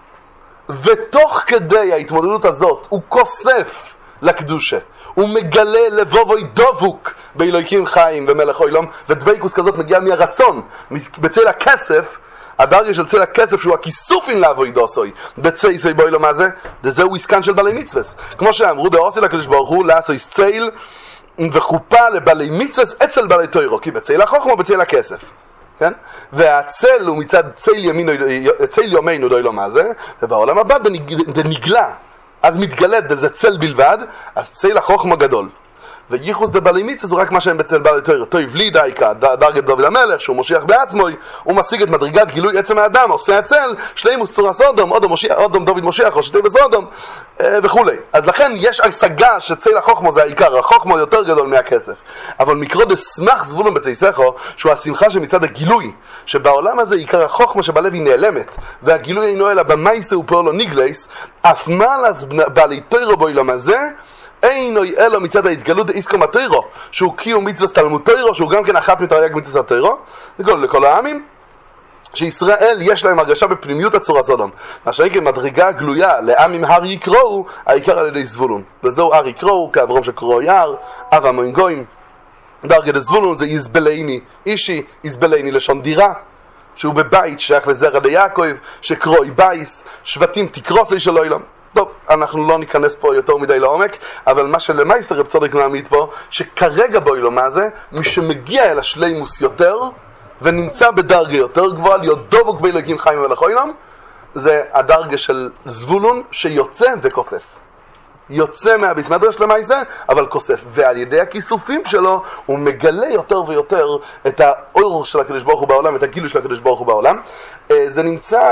ותוך כדי ההתמודדות הזאת הוא כוסף לקדושה, הוא מגלה לבובוי דבוק באלוהיקים חיים ומלך אוילום, ודוויקוס כזאת מגיעה מהרצון, בצל הכסף, הדרגה של צל הכסף שהוא הכיסופין לעבוי דוסוי, בצל סוי באוילום הזה, וזהו עסקן של בעלי מצווס. כמו שאמרו דאוסי לקדוש ברוך הוא, לעשוי צל וחופה לבעלי מצווס אצל בעלי תוירו, כי בצל החוכמה בצל הכסף. כן? והצל הוא מצד צל ימינו, צל יומינו דוילום הזה, ובעולם הבא בנגלה, אז מתגלת בזה צל בלבד, אז צל החוכמה גדול. וייחוס דבעלי מצווה זה רק מה שהם בצל בעלי תוירו. תויב לי דייקה, דרגת דוד המלך, שהוא מושיח בעצמו, הוא משיג את מדרגת גילוי עצם האדם, עושה הצל, שלימוס צורה סודום, אודום, מושיח, אודום דוד מושיח, או שתי בסודום, וכו'. אז לכן יש השגה שצל החוכמה זה העיקר, החוכמה יותר גדול מהכסף. אבל מקרא דשמח זבולון בצייסךו, שהוא השמחה שמצד הגילוי, שבעולם הזה עיקר החוכמה שבלב היא נעלמת, והגילוי אינו אלא במייסה ופעולו ניגלייס, אף מעלס בעלי תוירו באילום הזה, אינו אלו מצד ההתגלות דאיסקום התוירו, שהוא קיום מצווה תלמוד תוירו, שהוא גם כן אחת מתרי"ג מצווה התוירו, לכל, לכל העמים, שישראל יש להם הרגשה בפנימיות הצורה סודום. מה שנקרא מדרגה גלויה לעמים הר יקראו, העיקר על ידי זבולון. וזהו הר יקראו, כאברום שקראו יער, אב המון גויים. דרגת זבולון זה יזבלייני אישי, יזבלייני לשון דירה, שהוא בבית שייך לזרע דיעקב, שקרוי בייס, שבטים תקרוסי של אילם. טוב, אנחנו לא ניכנס פה יותר מדי לעומק, אבל מה שלמייסר רב צודק מעמיד פה, שכרגע באילום הזה, מי שמגיע אל השלימוס יותר, ונמצא בדרגה יותר גבוהה, להיות דבוק באלוהיקים חיים ומלך אוילום, זה הדרגה של זבולון שיוצא וכוסף. יוצא מהביס מדרש למייסר, אבל כוסף. ועל ידי הכיסופים שלו, הוא מגלה יותר ויותר את האור של הקדוש ברוך הוא בעולם, את הגילוי של הקדוש ברוך הוא בעולם. זה נמצא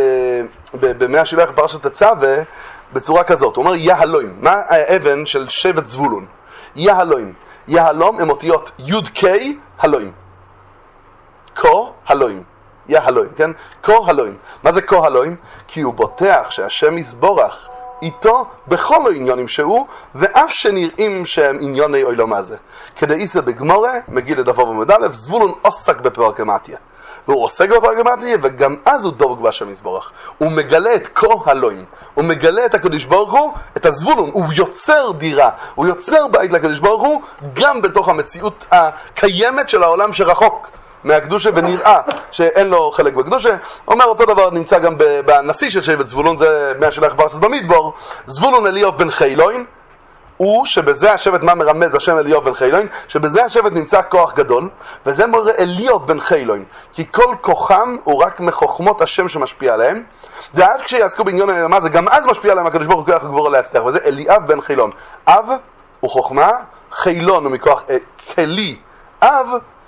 במאה שבע פרשת הצווה, בצורה כזאת. הוא אומר יהלום. מה האבן של שבט זבולון? יהלום. יהלום הם אותיות יוד קי הלום. כה הלום. יהלום, כן? כה הלום. מה זה כה הלום? כי הוא בוטח שהשם יזברך איתו בכל העניונים שהוא, ואף שנראים שהם עניוני אוילום הזה. כדי איסה בגמורה, מגיע לדבר ומדלף, זבולון עוסק בפרקמטיה. והוא עוסק בפרקמטיה, וגם אז הוא דבוק בהשם יזברך. הוא מגלה את כה הלוים. הוא מגלה את הקדוש ברוך הוא, את הזבולון. הוא יוצר דירה. הוא יוצר בית לקדוש ברוך הוא, גם בתוך המציאות הקיימת של העולם שרחוק מהקדושה, ונראה שאין לו חלק בקדושה. אומר אותו דבר נמצא גם בנשיא של שבט זבולון, זה מהשלח פרשת במדבר, זבולון אליוב בן חילון, הוא שבזה השבט, מה מרמז השם אליוב בן חילון? שבזה השבט נמצא כוח גדול, וזה מורה אליוב בן חילון, כי כל כוחם הוא רק מחוכמות השם שמשפיע עליהם, ואז כשיעסקו בעניון הנעלמה זה גם אז משפיע עליהם הקדוש ברוך הוא כוח גבור להצליח, וזה אליאב בן חילון. אב הוא חוכמה, חילון הוא מכוח כלי, אב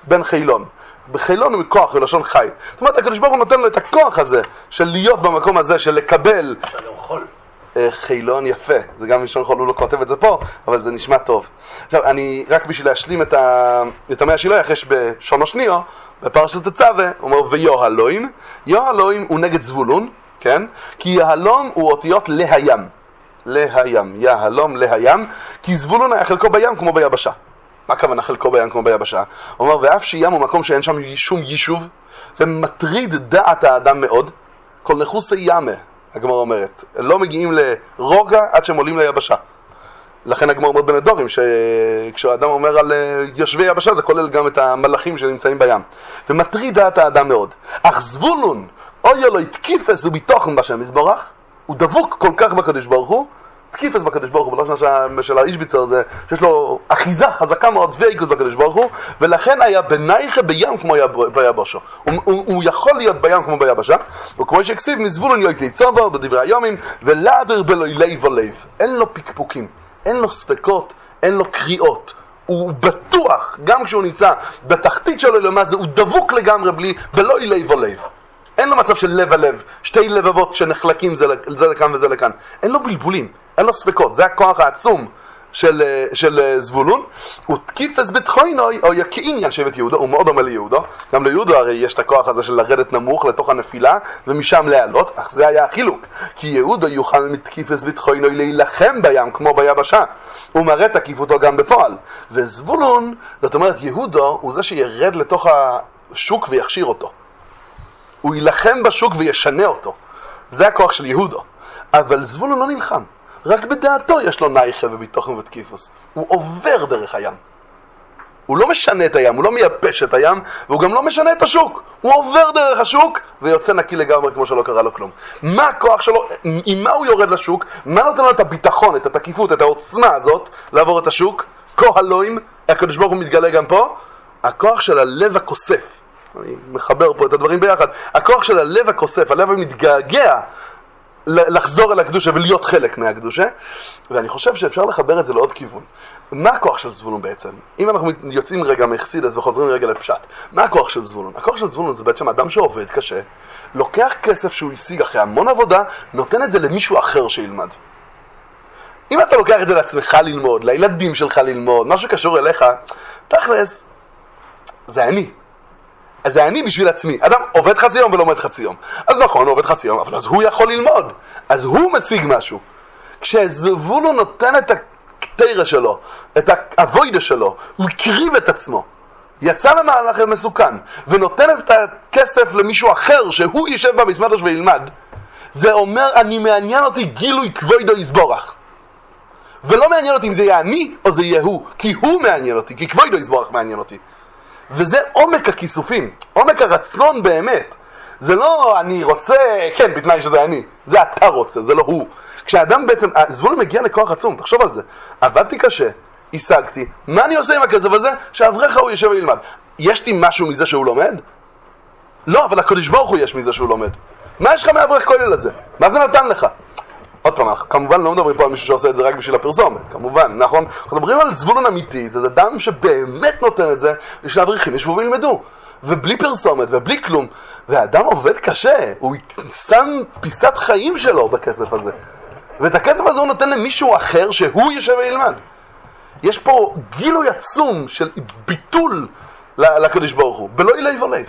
בן חילון. בחילון הוא כוח, בלשון חי. זאת אומרת, הקדוש ברוך הוא נותן לו את הכוח הזה, של להיות במקום הזה, של לקבל... אפשר גם חול. חילון יפה, זה גם בלשון חול, הוא לא כותב את זה פה, אבל זה נשמע טוב. עכשיו, אני, רק בשביל להשלים את, ה... את המאה השילוח, יש בשונו שניו, בפרשת תצווה, הוא אומר, ויוהלוים, יוהלוים הוא נגד זבולון, כן? כי יהלום הוא אותיות להים. להים, יהלום להים, כי זבולון היה חלקו בים כמו ביבשה. מה הכוונה חלקו בים כמו ביבשה? הוא אומר, ואף שים הוא מקום שאין שם שום יישוב, ומטריד דעת האדם מאוד, כל נחוסי ימה, הגמרא אומרת, לא מגיעים לרוגע עד שהם עולים ליבשה. לכן הגמרא אומרת בנדורים, שכשהאדם אומר על יושבי יבשה, זה כולל גם את המלאכים שנמצאים בים. ומטריד דעת האדם מאוד. אך זבולון, אוי לו, תקיפס וביטוחן בשם יזברך, הוא דבוק כל כך בקדוש ברוך הוא, תקיפס בקדוש ברוך הוא, בלשון של האישביצר זה, שיש לו אחיזה חזקה מאוד ואיקוס בקדוש ברוך הוא, ולכן היה בנייכה בים כמו ביבשה. הוא, הוא, הוא יכול להיות בים כמו ביבשה, וכמו שהכסיב, מזבולון יוצא צובו בדברי היומים, ולעדר בלוילי ולב. אין לו פיקפוקים, אין לו ספקות, אין לו קריאות. הוא בטוח, גם כשהוא נמצא בתחתית שלו למה זה, הוא דבוק לגמרי בלי, בלוילי ולב. אין לו מצב של לב הלב, שתי לבבות שנחלקים זה, זה לכאן וזה לכאן. אין לו בלבולים, אין לו ספקות. זה הכוח העצום של, של זבולון. הוא תקיפס בתחוינוי, או כעניין שבט יהודה, הוא מאוד דומה ליהודה. גם ליהודה הרי יש את הכוח הזה של לרדת נמוך לתוך הנפילה, ומשם לעלות, אך זה היה החילוק. כי יהודה יוכל מתקיפס בתחוינוי להילחם בים, כמו ביבשה. הוא מראה תקיפותו גם בפועל. וזבולון, זאת אומרת, יהודה הוא זה שירד לתוך השוק ויכשיר אותו. הוא ילחם בשוק וישנה אותו. זה הכוח של יהודה. אבל זבולון לא נלחם. רק בדעתו יש לו נייחה וביטוחן ותקיפוס. הוא עובר דרך הים. הוא לא משנה את הים, הוא לא מייבש את הים, והוא גם לא משנה את השוק. הוא עובר דרך השוק ויוצא נקי לגמרי כמו שלא קרה לו כלום. מה הכוח שלו? עם מה הוא יורד לשוק? מה נותן לו את הביטחון, את התקיפות, את העוצמה הזאת לעבור את השוק? כהלוים, הקדוש ברוך הוא מתגלה גם פה. הכוח של הלב הכוסף. אני מחבר פה את הדברים ביחד. הכוח של הלב הכוסף, הלב המתגעגע לחזור אל הקדושה ולהיות חלק מהקדושה. ואני חושב שאפשר לחבר את זה לעוד כיוון. מה הכוח של זבולון בעצם? אם אנחנו יוצאים רגע מחסידס וחוזרים רגע לפשט, מה הכוח של זבולון? הכוח של זבולון זה בעצם אדם שעובד קשה, לוקח כסף שהוא השיג אחרי המון עבודה, נותן את זה למישהו אחר שילמד. אם אתה לוקח את זה לעצמך ללמוד, לילדים שלך ללמוד, משהו קשור אליך, תכלס, זה אני. אז זה אני בשביל עצמי. אדם עובד חצי יום ולומד חצי יום. אז נכון, הוא עובד חצי יום, אבל אז הוא יכול ללמוד. אז הוא משיג משהו. כשזבולון נותן את הקטרה שלו, את האבוידה שלו, הוא הקריב את עצמו. יצא למהלך מסוכן, ונותן את הכסף למישהו אחר, שהוא יישב במזמדש וילמד. זה אומר, אני מעניין אותי גילוי כבודו יסבורך. ולא מעניין אותי אם זה יהיה אני או זה יהיה הוא. כי הוא מעניין אותי, כי כבודו יסבורך מעניין אותי. וזה עומק הכיסופים, עומק הרצון באמת. זה לא אני רוצה, כן, בתנאי שזה אני. זה אתה רוצה, זה לא הוא. כשאדם בעצם, זבולון מגיע לכוח עצום, תחשוב על זה. עבדתי קשה, השגתי, מה אני עושה עם הכסף הזה? שאברך הוא יושב וילמד. יש לי משהו מזה שהוא לומד? לא, אבל הקדוש ברוך הוא יש מזה שהוא לומד. מה יש לך מאברך כולל הזה? מה זה נתן לך? עוד פעם, כמובן לא מדברים פה על מישהו שעושה את זה רק בשביל הפרסומת, כמובן, נכון? אנחנו מדברים על זבולון אמיתי, זה אדם שבאמת נותן את זה, ושאברכים ישבו וילמדו, ובלי פרסומת ובלי כלום, והאדם עובד קשה, הוא שם פיסת חיים שלו בכסף הזה, ואת הכסף הזה הוא נותן למישהו אחר שהוא ישב וילמד. יש פה גילוי עצום של ביטול לקדוש ברוך הוא, בלא אלי ולב.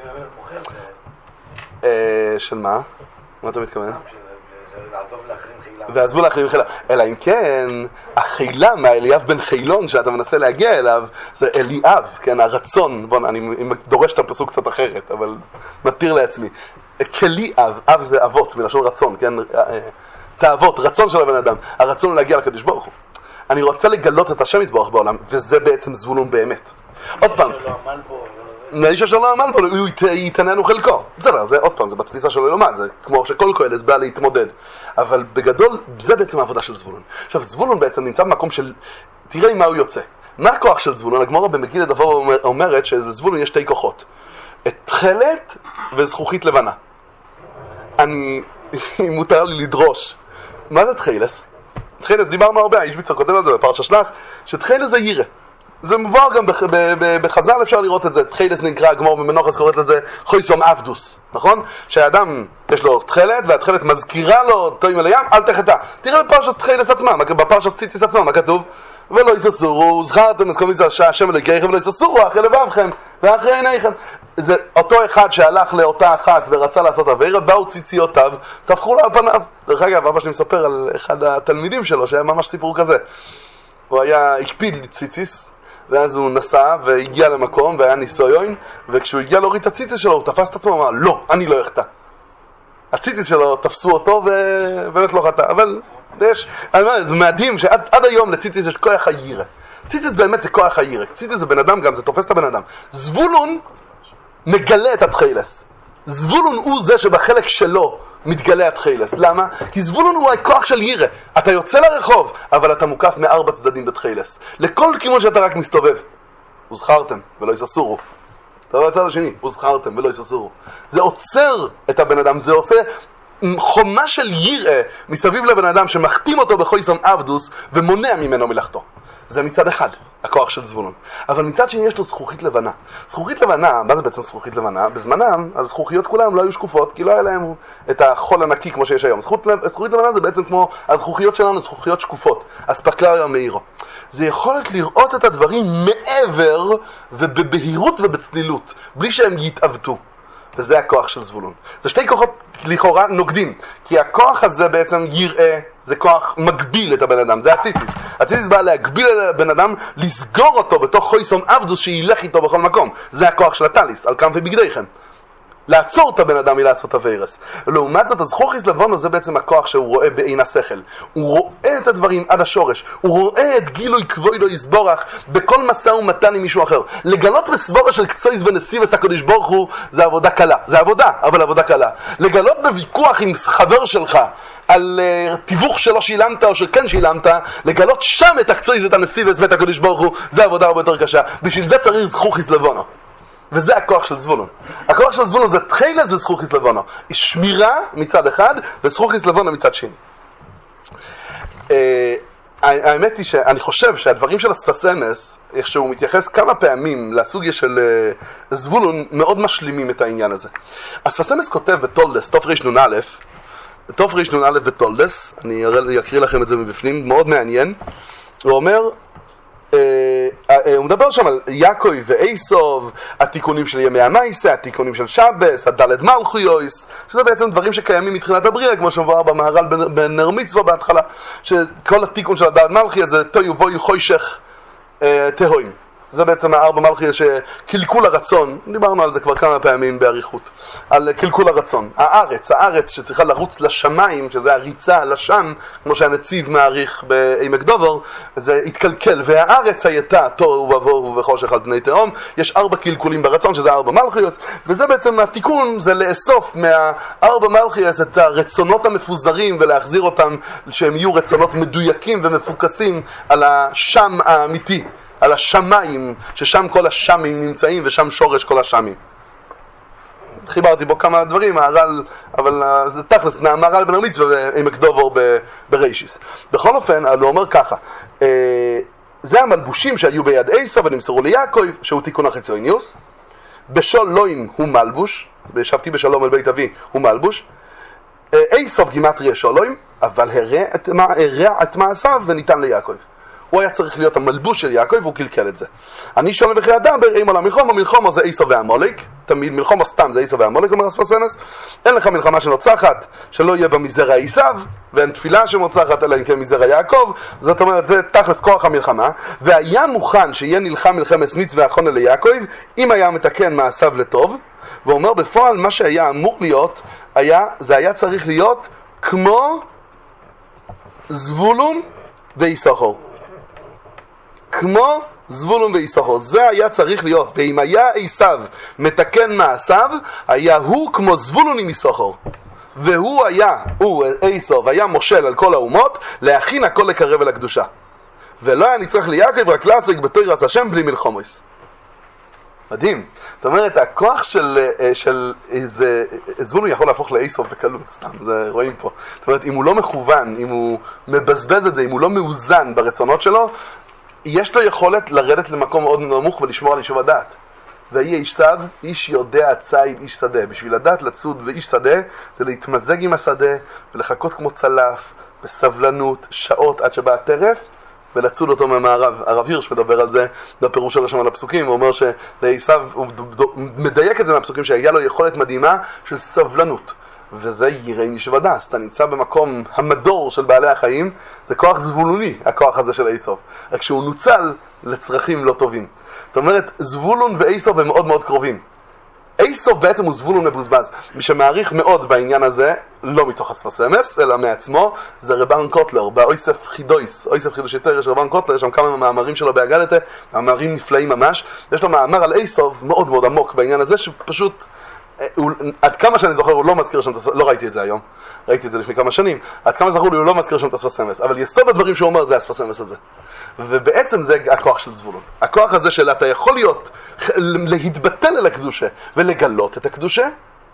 של מה? מה אתה מתכוון? לעזוב לאחרים חילה. ועזבו לאחרים חילה. אלא אם כן, החילה מהאליאב בן חילון שאתה מנסה להגיע אליו, זה אליאב, כן, הרצון. בוא, אני דורש את הפסוק קצת אחרת, אבל מתיר לעצמי. כלי אב, אב זה אבות, מלשון רצון, כן? תאוות, רצון של הבן אדם. הרצון להגיע לקדוש ברוך הוא. אני רוצה לגלות את השם יזברך בעולם, וזה בעצם זבולון באמת. עוד פעם. האיש אשר לא עמל בו, הוא יתעננו חלקו. בסדר, זה עוד פעם, זה בתפיסה שלו לא מה, זה כמו שכל קהלת בא להתמודד. אבל בגדול, זה בעצם העבודה של זבולון. עכשיו, זבולון בעצם נמצא במקום של, תראה עם מה הוא יוצא. מה הכוח של זבולון? הגמרא במגילה דבר אומרת שלזבולון יש שתי כוחות. תכלת וזכוכית לבנה. אני, מותר לי לדרוש. מה זה תכלס? תכלס, דיברנו הרבה, האיש ביצר כותב על זה בפרשה שלח, שתכלס זה ירא. זה מובא גם בח, ב, ב, בחז"ל, אפשר לראות את זה. תחילס נקרא, גמור במנוחס קוראת לזה חויסום עבדוס, נכון? שהאדם יש לו תחילת, והתחילת מזכירה לו תוים אל הים, אל תחתה. תראה בפרשת תחילס עצמה, בפרשת ציציס עצמה, מה כתוב? ולא יססורו, זכרתם אז קומיץ השם אלוהיכם, ולא יססורו אחרי לבבכם ואחרי עיניכם. זה אותו אחד שהלך לאותה אחת ורצה לעשות עבירה, באו ציציותיו, תפכו לה על פניו. דרך אגב, אבא שלי מספר על אחד התלמידים שלו, שהיה ממש סיפור כזה. הוא היה, הקפיד לציציס, ואז הוא נסע והגיע למקום, והיה ניסויון, וכשהוא הגיע להוריד את הציציס שלו, הוא תפס את עצמו ואמר, לא, אני לא אחטא. הציציס שלו תפסו אותו ובאמת לא חטא, אבל יש, אני אומר, זה מדהים שעד היום לציציס יש כוח הירא. ציציס באמת זה כוח הירא. ציציס זה בן אדם גם, זה תופס את הבן אדם. זבולון מגלה את התחילס. זבולון הוא זה שבחלק שלו מתגלה התחילס. למה? כי זבולון הוא הכוח של ירא. אתה יוצא לרחוב, אבל אתה מוקף מארבע צדדים בתחילס. לכל כיוון שאתה רק מסתובב. וזכרתם ולא יססורו. אתה רואה הצד השני, וזכרתם ולא יססורו. זה עוצר את הבן אדם, זה עושה חומה של ירא מסביב לבן אדם שמחתים אותו בחויסום עבדוס ומונע ממנו מלאכתו. זה מצד אחד, הכוח של זבולון. אבל מצד שני יש לו זכוכית לבנה. זכוכית לבנה, מה זה בעצם זכוכית לבנה? בזמנם, הזכוכיות כולם לא היו שקופות, כי לא היה להם את החול הנקי כמו שיש היום. זכוכית לבנה זה בעצם כמו הזכוכיות שלנו, זכוכיות שקופות. אספקלריה מאירו. זה יכולת לראות את הדברים מעבר ובבהירות ובצלילות, בלי שהם יתעוותו. וזה הכוח של זבולון. זה שתי כוחות לכאורה נוגדים, כי הכוח הזה בעצם יראה, זה כוח מגביל את הבן אדם, זה הציציס. הציציס בא להגביל את הבן אדם, לסגור אותו בתוך חויסום עבדוס שילך איתו בכל מקום. זה הכוח של הטליס, על כנפי בגדיכם. לעצור את הבן אדם מלעשות הווירס. ולעומת זאת, הזכוכיס לבונו זה בעצם הכוח שהוא רואה בעין השכל. הוא רואה את הדברים עד השורש. הוא רואה את גילוי כבודו יסבורך בכל משא ומתן עם מישהו אחר. לגלות בסבורה של קצויס ונסיבס הקדוש ברוך הוא, זה עבודה קלה. זה עבודה, אבל עבודה קלה. לגלות בוויכוח עם חבר שלך על uh, תיווך שלא שילמת או שכן שילמת, לגלות שם את הקצויס ואת הנסיבס ואת הקדוש ברוך הוא, זה עבודה הרבה יותר קשה. בשביל זה צריך זכוכיס לבונו. וזה הכוח של זבולון. הכוח של זבולון זה תחילס וזכוכיס לבונו. שמירה מצד אחד וזכוכיס לבונו מצד שני. האמת היא שאני חושב שהדברים של השפת אמס, איך שהוא מתייחס כמה פעמים לסוגיה של זבולון, מאוד משלימים את העניין הזה. השפת אמס כותב בתולדס, תוף ריש נון א', תוף ריש נון א' בתולדס, אני אקריא לכם את זה מבפנים, מאוד מעניין. הוא אומר, הוא מדבר שם על יעקב ואיסוב, התיקונים של ימי המייסה, התיקונים של שבס, הדלת מלכויוס, שזה בעצם דברים שקיימים מתחילת הבריאה, כמו שמבואר במהר"ל בנר מצווה בהתחלה, שכל התיקון של הדלת מלכויוס זה תויו בויו חוישך תהוים. זה בעצם הארבע מלכי שקלקול הרצון, דיברנו על זה כבר כמה פעמים בעריכות, על קלקול הרצון. הארץ, הארץ שצריכה לרוץ לשמיים, שזה הריצה לשם, כמו שהנציב מעריך בעמק דובר, זה התקלקל, והארץ הייתה תוהו ובוהו וחושך על פני תהום. יש ארבע קלקולים ברצון, שזה ארבע מלכיוס, וזה בעצם התיקון, זה לאסוף מהארבע מלכיוס את הרצונות המפוזרים ולהחזיר אותם שהם יהיו רצונות מדויקים ומפוקסים על השם האמיתי. על השמיים, ששם כל השמים נמצאים ושם שורש כל השמים. חיברתי בו כמה דברים, מהר"ל, אבל זה תכלס, מהר"ל בנר מצווה ועמק דובר בריישיס. בכל אופן, הוא אומר ככה, זה המלבושים שהיו ביד עשיו ונמסרו ליעקב, שהוא תיקון החציוניוס. בשלום הוא מלבוש, שבתי בשלום אל בית אבי הוא מלבוש. עשיו גימטריה שלום, אבל הרע את מעשיו וניתן ליעקב. הוא היה צריך להיות המלבוש של יעקב, והוא קלקל את זה. אני שואל בחיי אדם, אם על המלחום, המלחום זה עשיו ועמלק, תמיד מלחום הסתם זה עשיו ועמלק, אומר השפת אמס, אין לך מלחמה שנוצחת, שלא יהיה בה מזרע עשיו, ואין תפילה שמוצחת, אלא אם כן מזרע יעקב, זאת אומרת, זה תכלס כוח המלחמה, והיה מוכן שיהיה נלחם מלחמת מצווה אחרונה ליעקב, אם היה מתקן מעשיו לטוב, ואומר בפועל, מה שהיה אמור להיות, היה, זה היה צריך להיות כמו זבולון ויששכר. כמו זבולון ויששכר. זה היה צריך להיות. ואם היה עשיו מתקן מעשיו, היה הוא כמו זבולון עם יששכר. והוא היה, הוא עשיו, היה מושל על כל האומות, להכין הכל לקרב אל הקדושה. ולא היה נצטרך ליעקב רק לעסוק בתורת השם בלי מלחמות. מדהים. זאת אומרת, הכוח של, של איזה, זבולון יכול להפוך לעשיו בקלות, סתם, זה רואים פה. זאת אומרת, אם הוא לא מכוון, אם הוא מבזבז את זה, אם הוא לא מאוזן ברצונות שלו, יש לו יכולת לרדת למקום מאוד נמוך ולשמור על יישוב הדעת. ויהיה איש צד, איש יודע ציד איש שדה. בשביל לדעת לצוד באיש שדה, זה להתמזג עם השדה ולחכות כמו צלף, בסבלנות, שעות עד שבא הטרף, ולצוד אותו מהמערב. הרב הירש מדבר על זה בפירוש שלו שם על הפסוקים, הוא אומר שלעשיו, הוא מדייק את זה מהפסוקים, שהיה לו יכולת מדהימה של סבלנות. וזה יראי יישוב הדעת. אתה נמצא במקום המדור של בעלי החיים, זה כוח זבולוני, הכוח הזה של עשיו. רק שהוא נוצל לצרכים לא טובים. זאת אומרת, זבולון ועשיו הם מאוד מאוד קרובים. עשיו בעצם הוא זבולון מבוזבז. מי שמעריך מאוד בעניין הזה, לא מתוך השפת אמס, אלא מעצמו, זה רבן קוטלר, באויסף חידויס. אויסף חידושי תורה של רבן קוטלר, יש שם כמה מאמרים שלו באגדתא, מאמרים נפלאים ממש. יש לו מאמר על עשיו מאוד מאוד עמוק בעניין הזה, שפשוט, הוא, עד כמה שאני זוכר, הוא לא מזכיר שם, לא ראיתי את זה היום, ראיתי את זה לפני כמה שנים, עד כמה זכור לי, הוא לא מזכיר שם את השפת אמס, אבל יסוד הדברים שהוא אומר זה השפת אמס הזה. ובעצם זה הכוח של זבולון. הכוח הזה של אתה יכול להיות, להתבטל אל הקדושה ולגלות את הקדושה,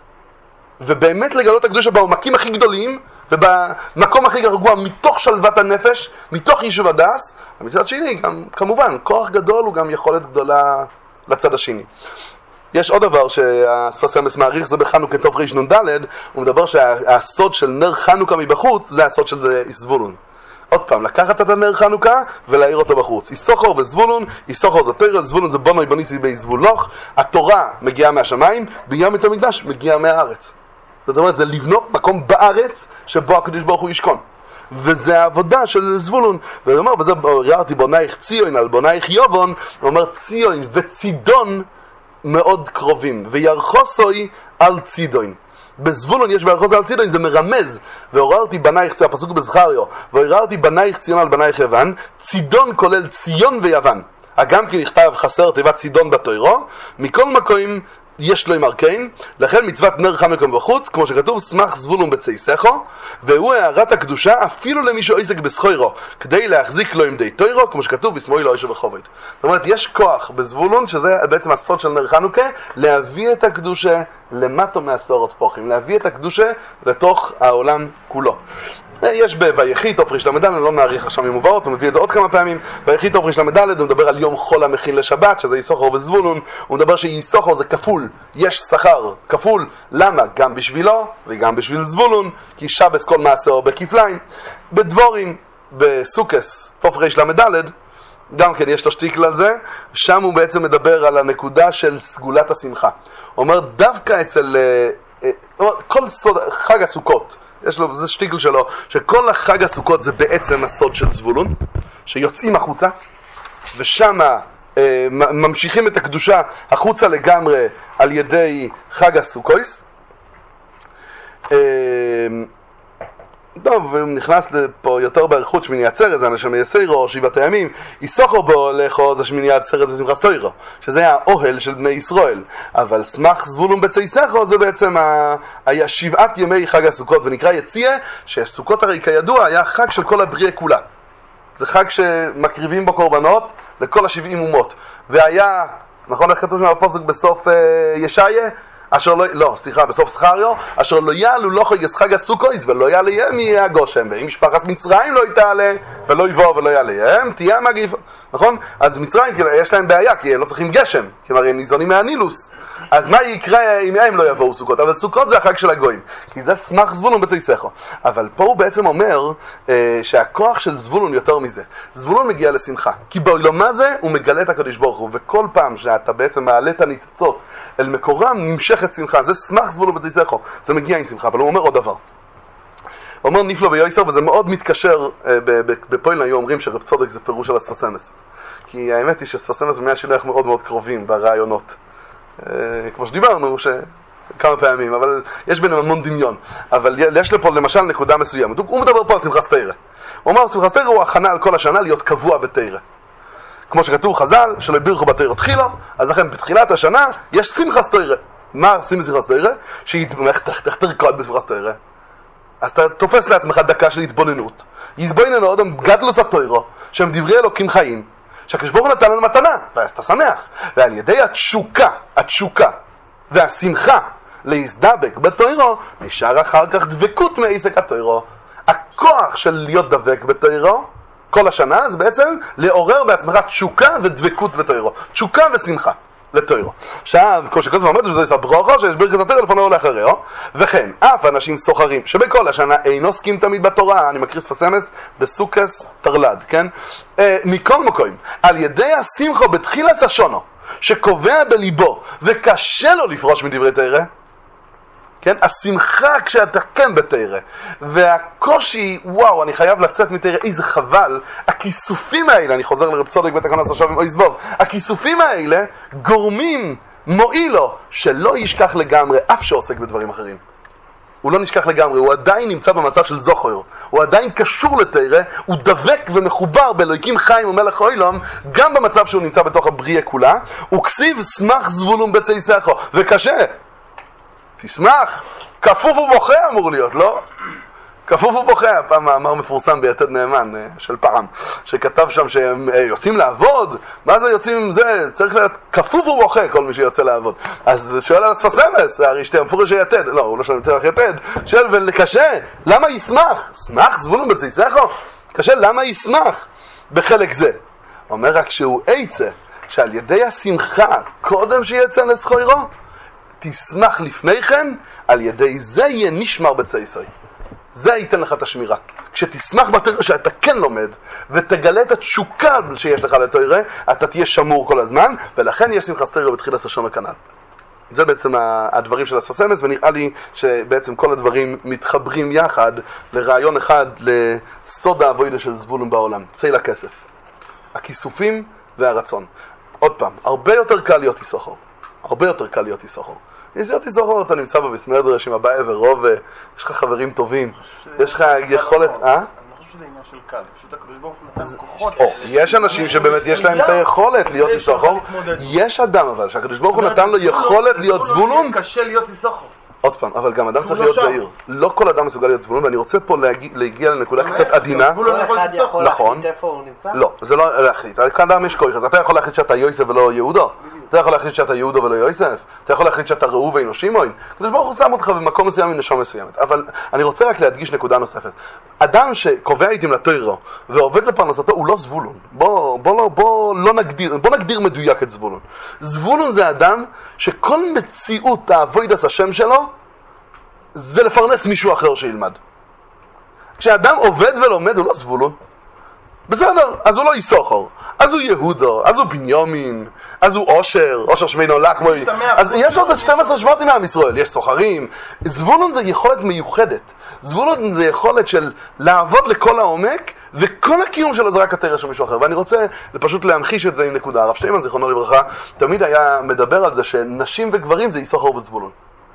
ובאמת לגלות את הקדושה בעומקים הכי גדולים, ובמקום הכי גרגוע, מתוך שלוות הנפש, מתוך יישוב הדס, ומצד שני, גם, כמובן, כוח גדול הוא גם יכולת גדולה לצד השני. יש עוד דבר שהשפת אמס מעריך, זה בחנוכה תוף ריש נון ד', הוא מדבר שהסוד של נר חנוכה מבחוץ, זה הסוד של זבולון. עוד פעם, לקחת את הנר חנוכה ולהאיר אותו בחוץ. איסוכר וזבולון, איסוכר זה תורה, זבולון זה בונוי בניסי ביזבולוך, התורה מגיעה מהשמיים, בניין בית המקדש מגיעה מהארץ. זאת אומרת, זה לבנות מקום בארץ שבו הקדוש ברוך הוא ישכון. וזה העבודה של זבולון. והוא אומר, וזה ראיתי בונייך ציון על בונייך יובון, הוא אומר ציון וצידון מאוד קרובים, וירחוסוי על צידון. בזבולון יש וירחוס על צידון, זה מרמז, והוררתי בנייך ציון, הפסוק בזכריו, והוררתי בנייך ציון על בנייך יוון, צידון כולל ציון ויוון. הגם כי נכתב חסר תיבת צידון בתוירו, מכל מקום יש לו עם ארקיין, לכן מצוות נר חנוכה בחוץ, כמו שכתוב, שמח זבולון בצייסךו, והוא הערת הקדושה אפילו למי שעוסק בסחוירו, כדי להחזיק לו עם די תוירו, כמו שכתוב, בשמאלי לא ישב בחובד. זאת אומרת, יש כוח בזבולון, שזה בעצם הסוד של נר חנוכה, להביא את הקדושה למטו מעשרות פוחים, להביא את הקדושה לתוך העולם כולו. יש בויחי תוף ריש למד', אני לא מעריך עכשיו ממובאות, הוא מביא את זה עוד כמה פעמים. ויחי תוף ריש למד', הוא מדבר על יום חול המכין לשבת, שזה איסוכר וזבולון. הוא מדבר שאיסוכר זה כפול, יש שכר כפול. למה? גם בשבילו וגם בשביל זבולון, כי שבס כל מעשהו בכפליים. בדבורים, בסוכס, תוף ריש למד', גם כן יש לו שטיקל על זה, שם הוא בעצם מדבר על הנקודה של סגולת השמחה. הוא אומר דווקא אצל כל סוד, חג הסוכות, יש לו, זה שטיקל שלו, שכל החג הסוכות זה בעצם הסוד של זבולון, שיוצאים החוצה, ושם אה, ממשיכים את הקדושה החוצה לגמרי על ידי חג הסוכויס. אה, טוב, הוא נכנס לפה יותר באריכות שמיני עצרת, זה אנשים מייסיירו, שבעת הימים, איסוכר בו לכו זה שמיני עצרת, זה שמחה סטוירו, שזה האוהל של בני ישראל. אבל שמח זבולון בצייסךו זה בעצם ה... היה שבעת ימי חג הסוכות, ונקרא יציאה, שהסוכות הרי כידוע היה חג של כל הבריאה כולה. זה חג שמקריבים בו קורבנות לכל השבעים אומות. והיה, נכון איך כתוב שם בפסוק בסוף אה, ישעיה? אשר לא, לא, סליחה, בסוף זכריו, אשר לא יעלו לא חגס חג הסוכויס ולא יעלה מי יהיה הגושם, ואם משפחת מצרים לא יתעלה ולא יבוא ולא יעלה, הם תהיה מגיפה, נכון? אז מצרים יש להם בעיה, כי הם לא צריכים גשם, כי הם ניזונים מהנילוס. אז מה יקרה אם הם לא יבואו סוכות? אבל סוכות זה החג של הגויים, כי זה שמח זבולון בצייסךו. אבל פה הוא בעצם אומר אה, שהכוח של זבולון יותר מזה. זבולון מגיע לשמחה, כי בעולם הזה הוא מגלה את הקדוש ברוך הוא, וכל פעם שאתה בעצם מעלה את הניצוצות אל מקורם נמשכת שמחה. זה שמח זבולון בצייסךו, זה מגיע עם שמחה. אבל הוא אומר עוד דבר, הוא אומר נפלא ביועסר, וזה מאוד מתקשר, אה, בפוילן היו אומרים שרב צודק זה פירוש של השפת אמס, כי האמת היא ששפת אמס ומאה שילוח מאוד מאוד קרובים ברעיונות, כמו שדיברנו כמה פעמים, אבל יש ביניהם המון דמיון. אבל יש לפה למשל נקודה מסוימת, הוא מדבר פה על שמחת תורה. הוא אומר שמחת תורה הוא הכנה על כל השנה להיות קבוע בתורה, כמו שכתוב חז"ל שלא יבירכו בתורה תחילו, אז לכן בתחילת השנה יש שמחת תורה. מה עושים בשמחת תורה? איך תרקוד בשמחת תורה? אז אתה תופס לעצמך דקה של התבוננות, יסבויננו עוד גדלוס התורה שהם דברי אלוקים חיים, שהקדוש ברוך הוא נתן לנו מתנה, ואז אתה שמח. ועל ידי התשוקה, התשוקה והשמחה להזדבק בתוירו, נשאר אחר כך דבקות מעסק התוירו. הכוח של להיות דבק בתוירו כל השנה, זה בעצם לעורר בעצמך תשוקה ודבקות בתוירו. תשוקה ושמחה לתוירו. עכשיו, כמו שכל הזמן אומרת, שזה יש ברוכו, שיש ברכת התוירו לפניו לאחריו, וכן, אף אנשים סוחרים, שבכל השנה אינו עוסקים תמיד בתורה, אני מקריא שפת אמס, בסוכס תרלד, כן? אה, מכל מקום, על ידי השמחו בתחילת השונו, שקובע בליבו, וקשה לו לפרוש מדברי תורה, כן? השמחה כשאתה כן בתורה, והקושי, וואו, אני חייב לצאת מתורה, איזה חבל, הכיסופים האלה, אני חוזר לרב צודק בתקנות עכשיו עם אוי זבוב, הכיסופים האלה גורמים, מועילו, שלא ישכח לגמרי, אף שעוסק בדברים אחרים. הוא לא נשכח לגמרי, הוא עדיין נמצא במצב של זוכר, הוא עדיין קשור לתורה, הוא דבק ומחובר באלוהיקים חיים ומלך עולם, גם במצב שהוא נמצא בתוך הבריאה כולה, הוא כסיב שמח זבולון בצייסךו, וקשה, תשמח, כפוף ובוכה אמור להיות, לא? כפוף ובוכה, פעם מאמר מפורסם ביתד נאמן של פעם, שכתב שם שהם יוצאים לעבוד, מה זה יוצאים עם זה? צריך להיות כפוף ובוכה כל מי שיוצא לעבוד. אז שואל על השפת אמס, הרי שתי המפורש שיתד, לא, הוא לא שואל צריך יתד, שואל ולקשה, למה ישמח? שמח זבולון בצייסךו? קשה, למה ישמח בחלק זה? אומר רק שהוא עצה, שעל ידי השמחה, קודם שיצא לסחוירו, תשמח לפני כן, על ידי זה יהיה נשמר בצייסוי. זה ייתן לך את השמירה. כשתשמח בתורה שאתה כן לומד, ותגלה את התשוקה שיש לך לתורה, אתה תהיה שמור כל הזמן, ולכן יש שמחת תורה בתחיל השון הכנ"ל. זה בעצם הדברים של השפת אמס, ונראה לי שבעצם כל הדברים מתחברים יחד לרעיון אחד, לסוד העבודה של זבולון בעולם, צייל הכסף. הכיסופים והרצון. עוד פעם, הרבה יותר קל להיות איסוחו. הרבה יותר קל להיות איסוחו. להיות איסוחו, אתה נמצא בבסמרדרש עם הבעיה ורוב, יש לך חברים טובים, יש לך יכולת, אה? אני לא חושב שזה עניין של קל, פשוט הקדוש ברוך הוא נתן כוחות. יש אנשים שבאמת יש להם את היכולת להיות איסוחו, יש אדם אבל שהקדוש ברוך הוא נתן לו יכולת להיות זבולון, קשה להיות איסוחו. עוד פעם, אבל גם אדם צריך להיות זהיר. לא כל אדם מסוגל להיות זבולון, ואני רוצה פה להגיע לנקודה קצת עדינה. כל אחד יכול להחליט איפה הוא נמצא? לא, זה לא להחליט. כאדם יש כוח, אז אתה יכול להחליט שאתה יוסף ולא יהודו. אתה יכול להחליט שאתה יהודו ולא יוסף. אתה יכול להחליט שאתה ראובן או שמעון. הקדוש ברוך הוא שם אותך במקום מסוים עם נשמה מסוימת. אבל אני רוצה רק להדגיש נקודה נוספת. אדם שקובע איתם לתורה ועובד לפרנסתו, הוא לא זבולון. בוא, בוא לא, בוא לא נגדיר, בוא נגדיר מדויק את זבולון. זבולון זה אדם שכל מציאות העבודת השם שלו זה לפרנס מישהו אחר שילמד. כשאדם עובד ולומד הוא לא זבולון. בסדר, אז הוא לא איסוחר, אז הוא יהודו, אז הוא בנימין, אז הוא אושר, אושר שמינו לחמוי. אז יש עוד שתים עשרה שבטים מעם ישראל, יש סוחרים. זבולון זה יכולת מיוחדת. זבולון זה יכולת של לעבוד לכל העומק, וכל הקיום שלו זה רק התורה של מישהו אחר. ואני רוצה פשוט להמחיש את זה עם נקודה. הרב שטיינמן זיכרונו לברכה תמיד היה מדבר על זה שנשים וגברים זה איסוחר וזבולון.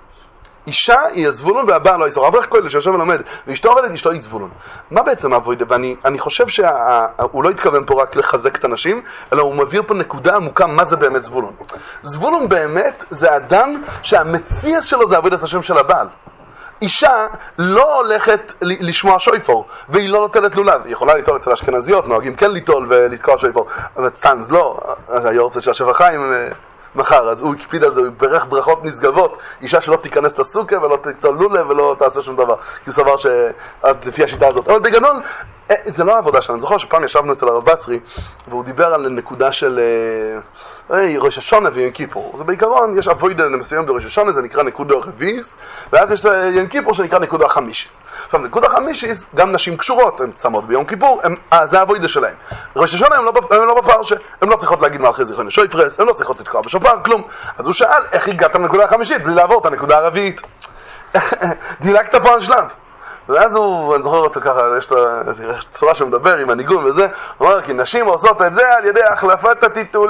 אישה היא הזבולון והבעל לא איסוחר. אברך כהן שיושב ולומד, ואשתו עובדת, אשתו היא זבולון. מה בעצם העבודה? ואני אני חושב שהוא לא התכוון פה רק לחזק את הנשים, אלא הוא מביא פה נקודה עמוקה מה זה באמת זבולון. זבולון באמת זה אדם שהמציאס שלו זה עבודת השם של הבעל. אישה לא הולכת לשמוע שויפור, והיא לא נוטלת לולב. היא יכולה ליטול אצל אשכנזיות, נוהגים כן ליטול ולתקוע שויפור. אבל סטנז לא, היורצת של השבע חיים מחר, אז הוא הקפיד על זה, הוא ברך ברכות נשגבות, אישה שלא תיכנס לסוכה ולא תיטול לולב ולא תעשה שום דבר, כי הוא סבר שלפי השיטה הזאת. אבל בגדול, זה לא העבודה שלנו. אני זוכר שפעם ישבנו אצל הרב בצרי, והוא דיבר על נקודה של אה, ראש השונה ויום כיפור. זה בעיקרון, יש עבודה מסוים בראש השונה, זה נקרא נקודה רביעיס, ואז יש יום כיפור שנקרא נקודה חמישיס. עכשיו, נקודה חמישיס, גם נשים קשורות, הן צמות ביום כיפור, הם, אה, זה העבודה שלהם. ראש השונה הם לא, הם לא בפרשה, הם לא צריכות להגיד מלכי זיכרונו שויפרס, הם לא צריכות לתקוע בשופר, כלום. אז הוא שאל, איך הגעת לנקודה החמישית בלי לעבור את הנקודה הרביעית? דילגת פה על שלב. ואז הוא, אני זוכר אותו ככה, יש צורה שמדבר עם הניגון וזה, הוא אומר, כי נשים עושות את זה על ידי החלפת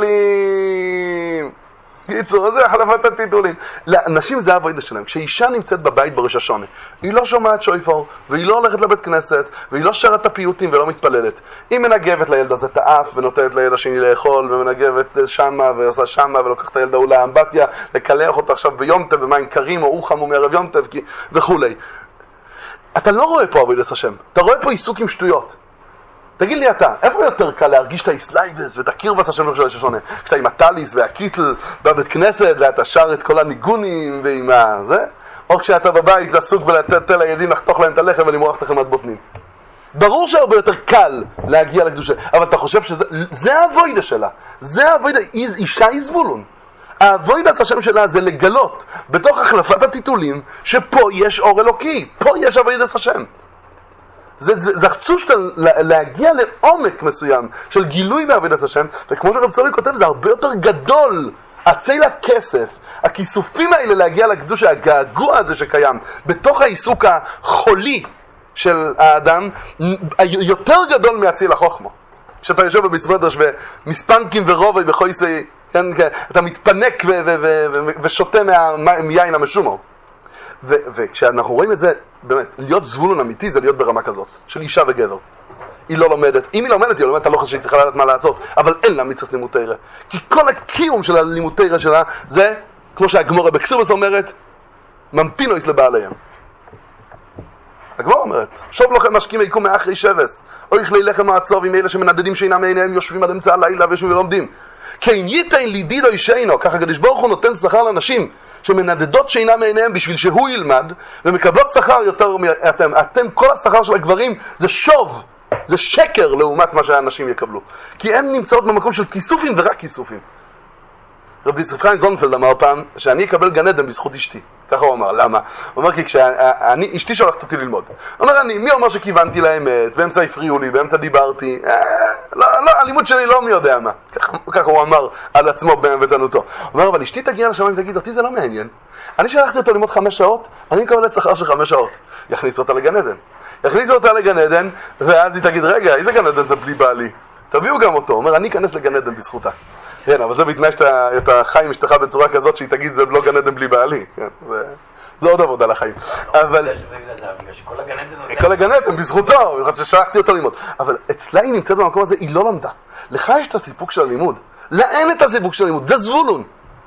הטיטולים. קיצור, זה החלפת הטיטולים. נשים זה העבודה שלהם. כשאישה נמצאת בבית בראש השונה, היא לא שומעת שויפור, והיא לא הולכת לבית כנסת, והיא לא שרת את הפיוטים ולא מתפללת. היא מנגבת לילד הזה את האף, ונותנת לילד השני לאכול, ומנגבת שמה, ועושה שמה, ולוקחת את הילד ההוא לאמבטיה, לקלח אותו עכשיו ביום טב, במים קרים, או אוחם ומערב יום טב, וכולי. אתה לא רואה פה עבודת השם, אתה רואה פה עיסוק עם שטויות. תגיד לי אתה, איפה יותר קל להרגיש את האסלייבס ואת הקרבס השם של השונה? כשאתה עם הטליס והקיטל בבית כנסת ואתה שר את כל הניגונים ועם הזה? או כשאתה בבית לסוג ולתת לידים לחתוך להם את הלחם ולמרוח את החמת בוטנים? ברור שהרבה יותר קל להגיע לקדושה, אבל אתה חושב שזה האבוידה שלה, זה האבוידה, אישה היא זבולון. האבוידה השם שלה זה לגלות בתוך החלפת הטיטולים שפה יש אור אלוקי, פה יש אבוידה השם. זה, זה, זה חצוש להגיע לעומק מסוים של גילוי באבוידת השם, וכמו שרב צורי כותב, זה הרבה יותר גדול. עצי לכסף, הכיסופים האלה להגיע לקדושה, הגעגוע הזה שקיים בתוך העיסוק החולי של האדם, יותר גדול מעצי לחוכמו. כשאתה יושב בביסמדרש ומספנקים ורובוי בחויסי, כן, כן, אתה מתפנק ו- ו- ו- ו- ושותה מה- מיין המשומו. ו- וכשאנחנו רואים את זה, באמת, להיות זבולון אמיתי זה להיות ברמה כזאת, של אישה וגבר. היא לא לומדת, אם היא לומדת, היא לומדת, אתה לא חושב שהיא צריכה לדעת מה לעשות, אבל אין לה מצווה לימוד תורה. כי כל הקיום של הלימוד תורה שלה, זה, כמו שהגמורה בקסובס אומרת, ממתינויס לבעליהם. הגמורה אומרת, שוב לכם משקים עיקום מאחרי שבס, או יכלי לכם מעצוב עם אלה שמנדדים שינה מעיניהם, יושבים עד אמצע הלילה ויושבים ולומדים. כן ייתן לידידו אישנו, ככה הקדוש ברוך הוא נותן שכר לאנשים שמנדדות שינה מעיניהם בשביל שהוא ילמד, ומקבלות שכר יותר מאתם. אתם, כל השכר של הגברים זה שוב, זה שקר לעומת מה שהאנשים יקבלו. כי הם נמצאות במקום של כיסופים ורק כיסופים. רבי יוסף חיים זונפלד אמר פעם שאני אקבל גן עדן בזכות אשתי. ככה הוא אמר, למה? הוא אומר כי כשאני, אשתי שולחת אותי ללמוד. הוא אומר אני, מי אומר שכיוונתי לאמת, באמצע הפריעו לי, באמצע דיברתי, אה, לא, לא, הלימוד שלי לא מי יודע מה. ככה, ככה הוא אמר על עצמו בתנותו. הוא אומר, אבל אשתי תגיע לשמיים ותגיד, אותי זה לא מעניין. אני שלחתי אותו ללמוד חמש שעות, אני מקבלת שכר של חמש שעות. יכניסו אותה לגן עדן. יכניסו אותה לגן עדן, ואז היא תגיד, רגע, איזה גן עדן זה בלי בעלי? תביאו גם אותו. הוא אומר, אני אכנס לגן עדן בזכותה. כן, אבל זה בתנאי שאתה חי עם אשתך בצורה כזאת שהיא תגיד זה לא גן עדן בלי בעלי. כן, זה, זה עוד עבודה לחיים. אבל... כל הגן עדן בזכותו, בזכות ששלחתי אותו ללמוד. אבל אצלה היא נמצאת במקום הזה, היא לא למדה. לך יש את הסיפוק של הלימוד. לה אין את הסיפוק של הלימוד, זה זבולון.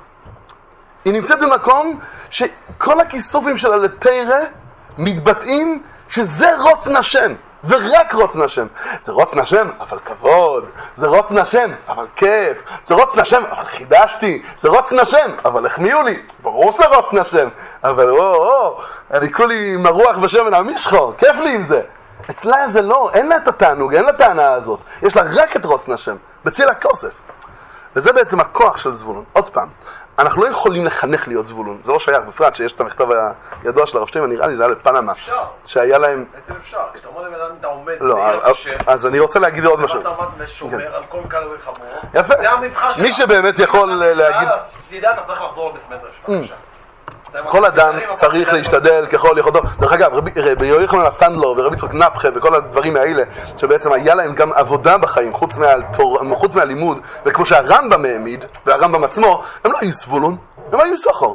היא נמצאת במקום שכל הכיסופים שלה לתורה מתבטאים שזה רוצן השם. ורק רוצן השם. זה רוצן השם, אבל כבוד. זה רוצן השם, אבל כיף. זה רוצן השם, אבל חידשתי. זה רוצן השם, אבל החמיאו לי. ברור שזה רוצן השם. אבל או, או, אני כולי מרוח בשמן המשחו. כיף לי עם זה. אצלה זה לא, אין לה את התענוג, אין לה את הענה הזאת. יש לה רק את רוצן השם. בציל הכוסף. וזה בעצם הכוח של זבולון. עוד פעם. אנחנו לא יכולים לחנך להיות זבולון, זה לא שייך, בפרט שיש את המכתב הידוע של הרב שטיינמן, נראה לי זה היה לפנמה, שהיה להם... בעצם אפשר, כשאתה אומר לבן אדם, אתה עומד, לא, אז אני רוצה להגיד עוד משהו. אתה עמד ושומר על כל קל וחמור, יפה, זה המבחר שלך. מי שבאמת יכול להגיד... שתדע, אתה צריך לחזור בסמדרש, כל אדם צריך להשתדל ככל יכולתו. דרך אגב, רבי יוחנן הסנדלר ורבי יצחק נפחה וכל הדברים האלה, שבעצם היה להם גם עבודה בחיים, חוץ, מהתור, חוץ מהלימוד, וכמו שהרמב"ם העמיד, והרמב"ם עצמו, הם לא היו זבולון, הם היו סוחר.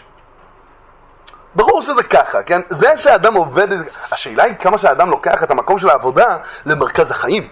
ברור שזה ככה, כן? זה שהאדם עובד, השאלה היא כמה שהאדם לוקח את המקום של העבודה למרכז החיים.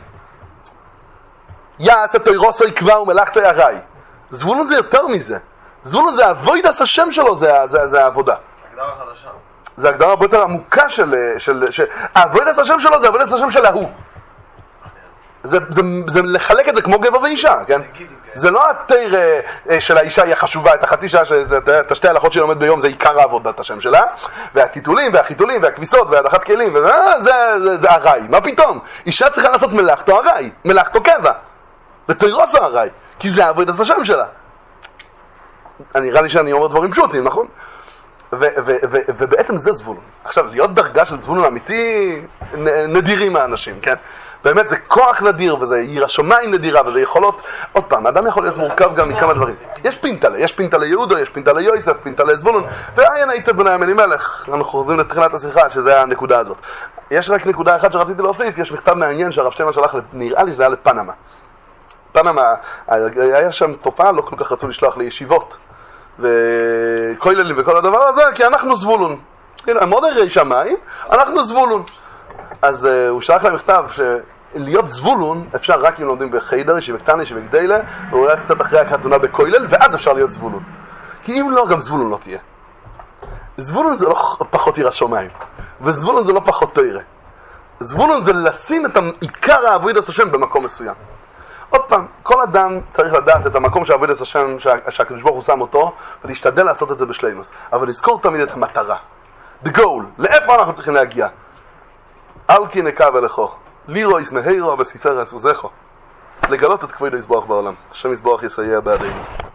יעשה תוירוסו יקבע ומלאכתו יראי. זבולון זה יותר מזה. זבולון זה אבוידס השם שלו, זה, זה, זה העבודה. הגדרה חדשה. זה הגדרה הרבה יותר עמוקה של... של, של אבוידס השם שלו זה אבוידס השם של ההוא. זה, זה, זה לחלק את זה כמו גבר ואישה, כן? זה לא התיר של האישה היא החשובה, את החצי שעה, את השתי הלכות שהיא לומד ביום, זה עיקר העבודת השם שלה, והטיטולים והחיתולים והכביסות והדחת כלים, וזה זה, זה, זה הרי. מה פתאום? אישה צריכה לעשות מלאכתו הרי, מלאכתו קבע. ותירוסו הרי, כי זה אבוידס השם שלה. נראה לי שאני אומר דברים פשוטים, נכון? ו- ו- ו- ובעצם זה זבולון. עכשיו, להיות דרגה של זבולון אמיתי, נדירים האנשים, כן? באמת זה כוח נדיר, וזה עיר השמיים נדירה, וזה יכולות... עוד פעם, האדם יכול להיות מורכב גם מכמה דברים. יש פינטלה, יש פינטלה יהודו, יש פינטלה יויסף, פינטלה זבולון, ועין היית בני המלימלך. אנחנו חוזרים לתחילת השיחה, שזה הנקודה הזאת. יש רק נקודה אחת שרציתי להוסיף, יש מכתב מעניין שהרב שטיינמן שלח, נראה לי שזה היה לפנמה. פנמה, היה שם תופעה, לא כל כך רצו לשלוח לישיבות. וכויללים וכל הדבר הזה, כי אנחנו זבולון. הם עוד הרי שמיים, אנחנו זבולון. אז uh, הוא שלח להם מכתב שלהיות זבולון אפשר רק אם לומדים בחיידר, ישיבה ישיבה ואולי קצת אחרי החתונה בכוילל, ואז אפשר להיות זבולון. כי אם לא, גם זבולון לא תהיה. זבולון זה לא פחות ירא שמיים, וזבולון זה לא פחות תורה. זבולון זה לשים את עיקר העבודת השם במקום מסוים. עוד פעם, כל אדם צריך לדעת את המקום של עבודת השם שהקדוש ברוך הוא שם אותו, ולהשתדל לעשות את זה בשלימוס. אבל לזכור תמיד את המטרה. The goal. לאיפה אנחנו צריכים להגיע? אל כי נקווה לכו, לירו ישמהירו בספר הסוזכו. לגלות את כבודו יסבוח בעולם. השם יסבוח יסייע בעדינו.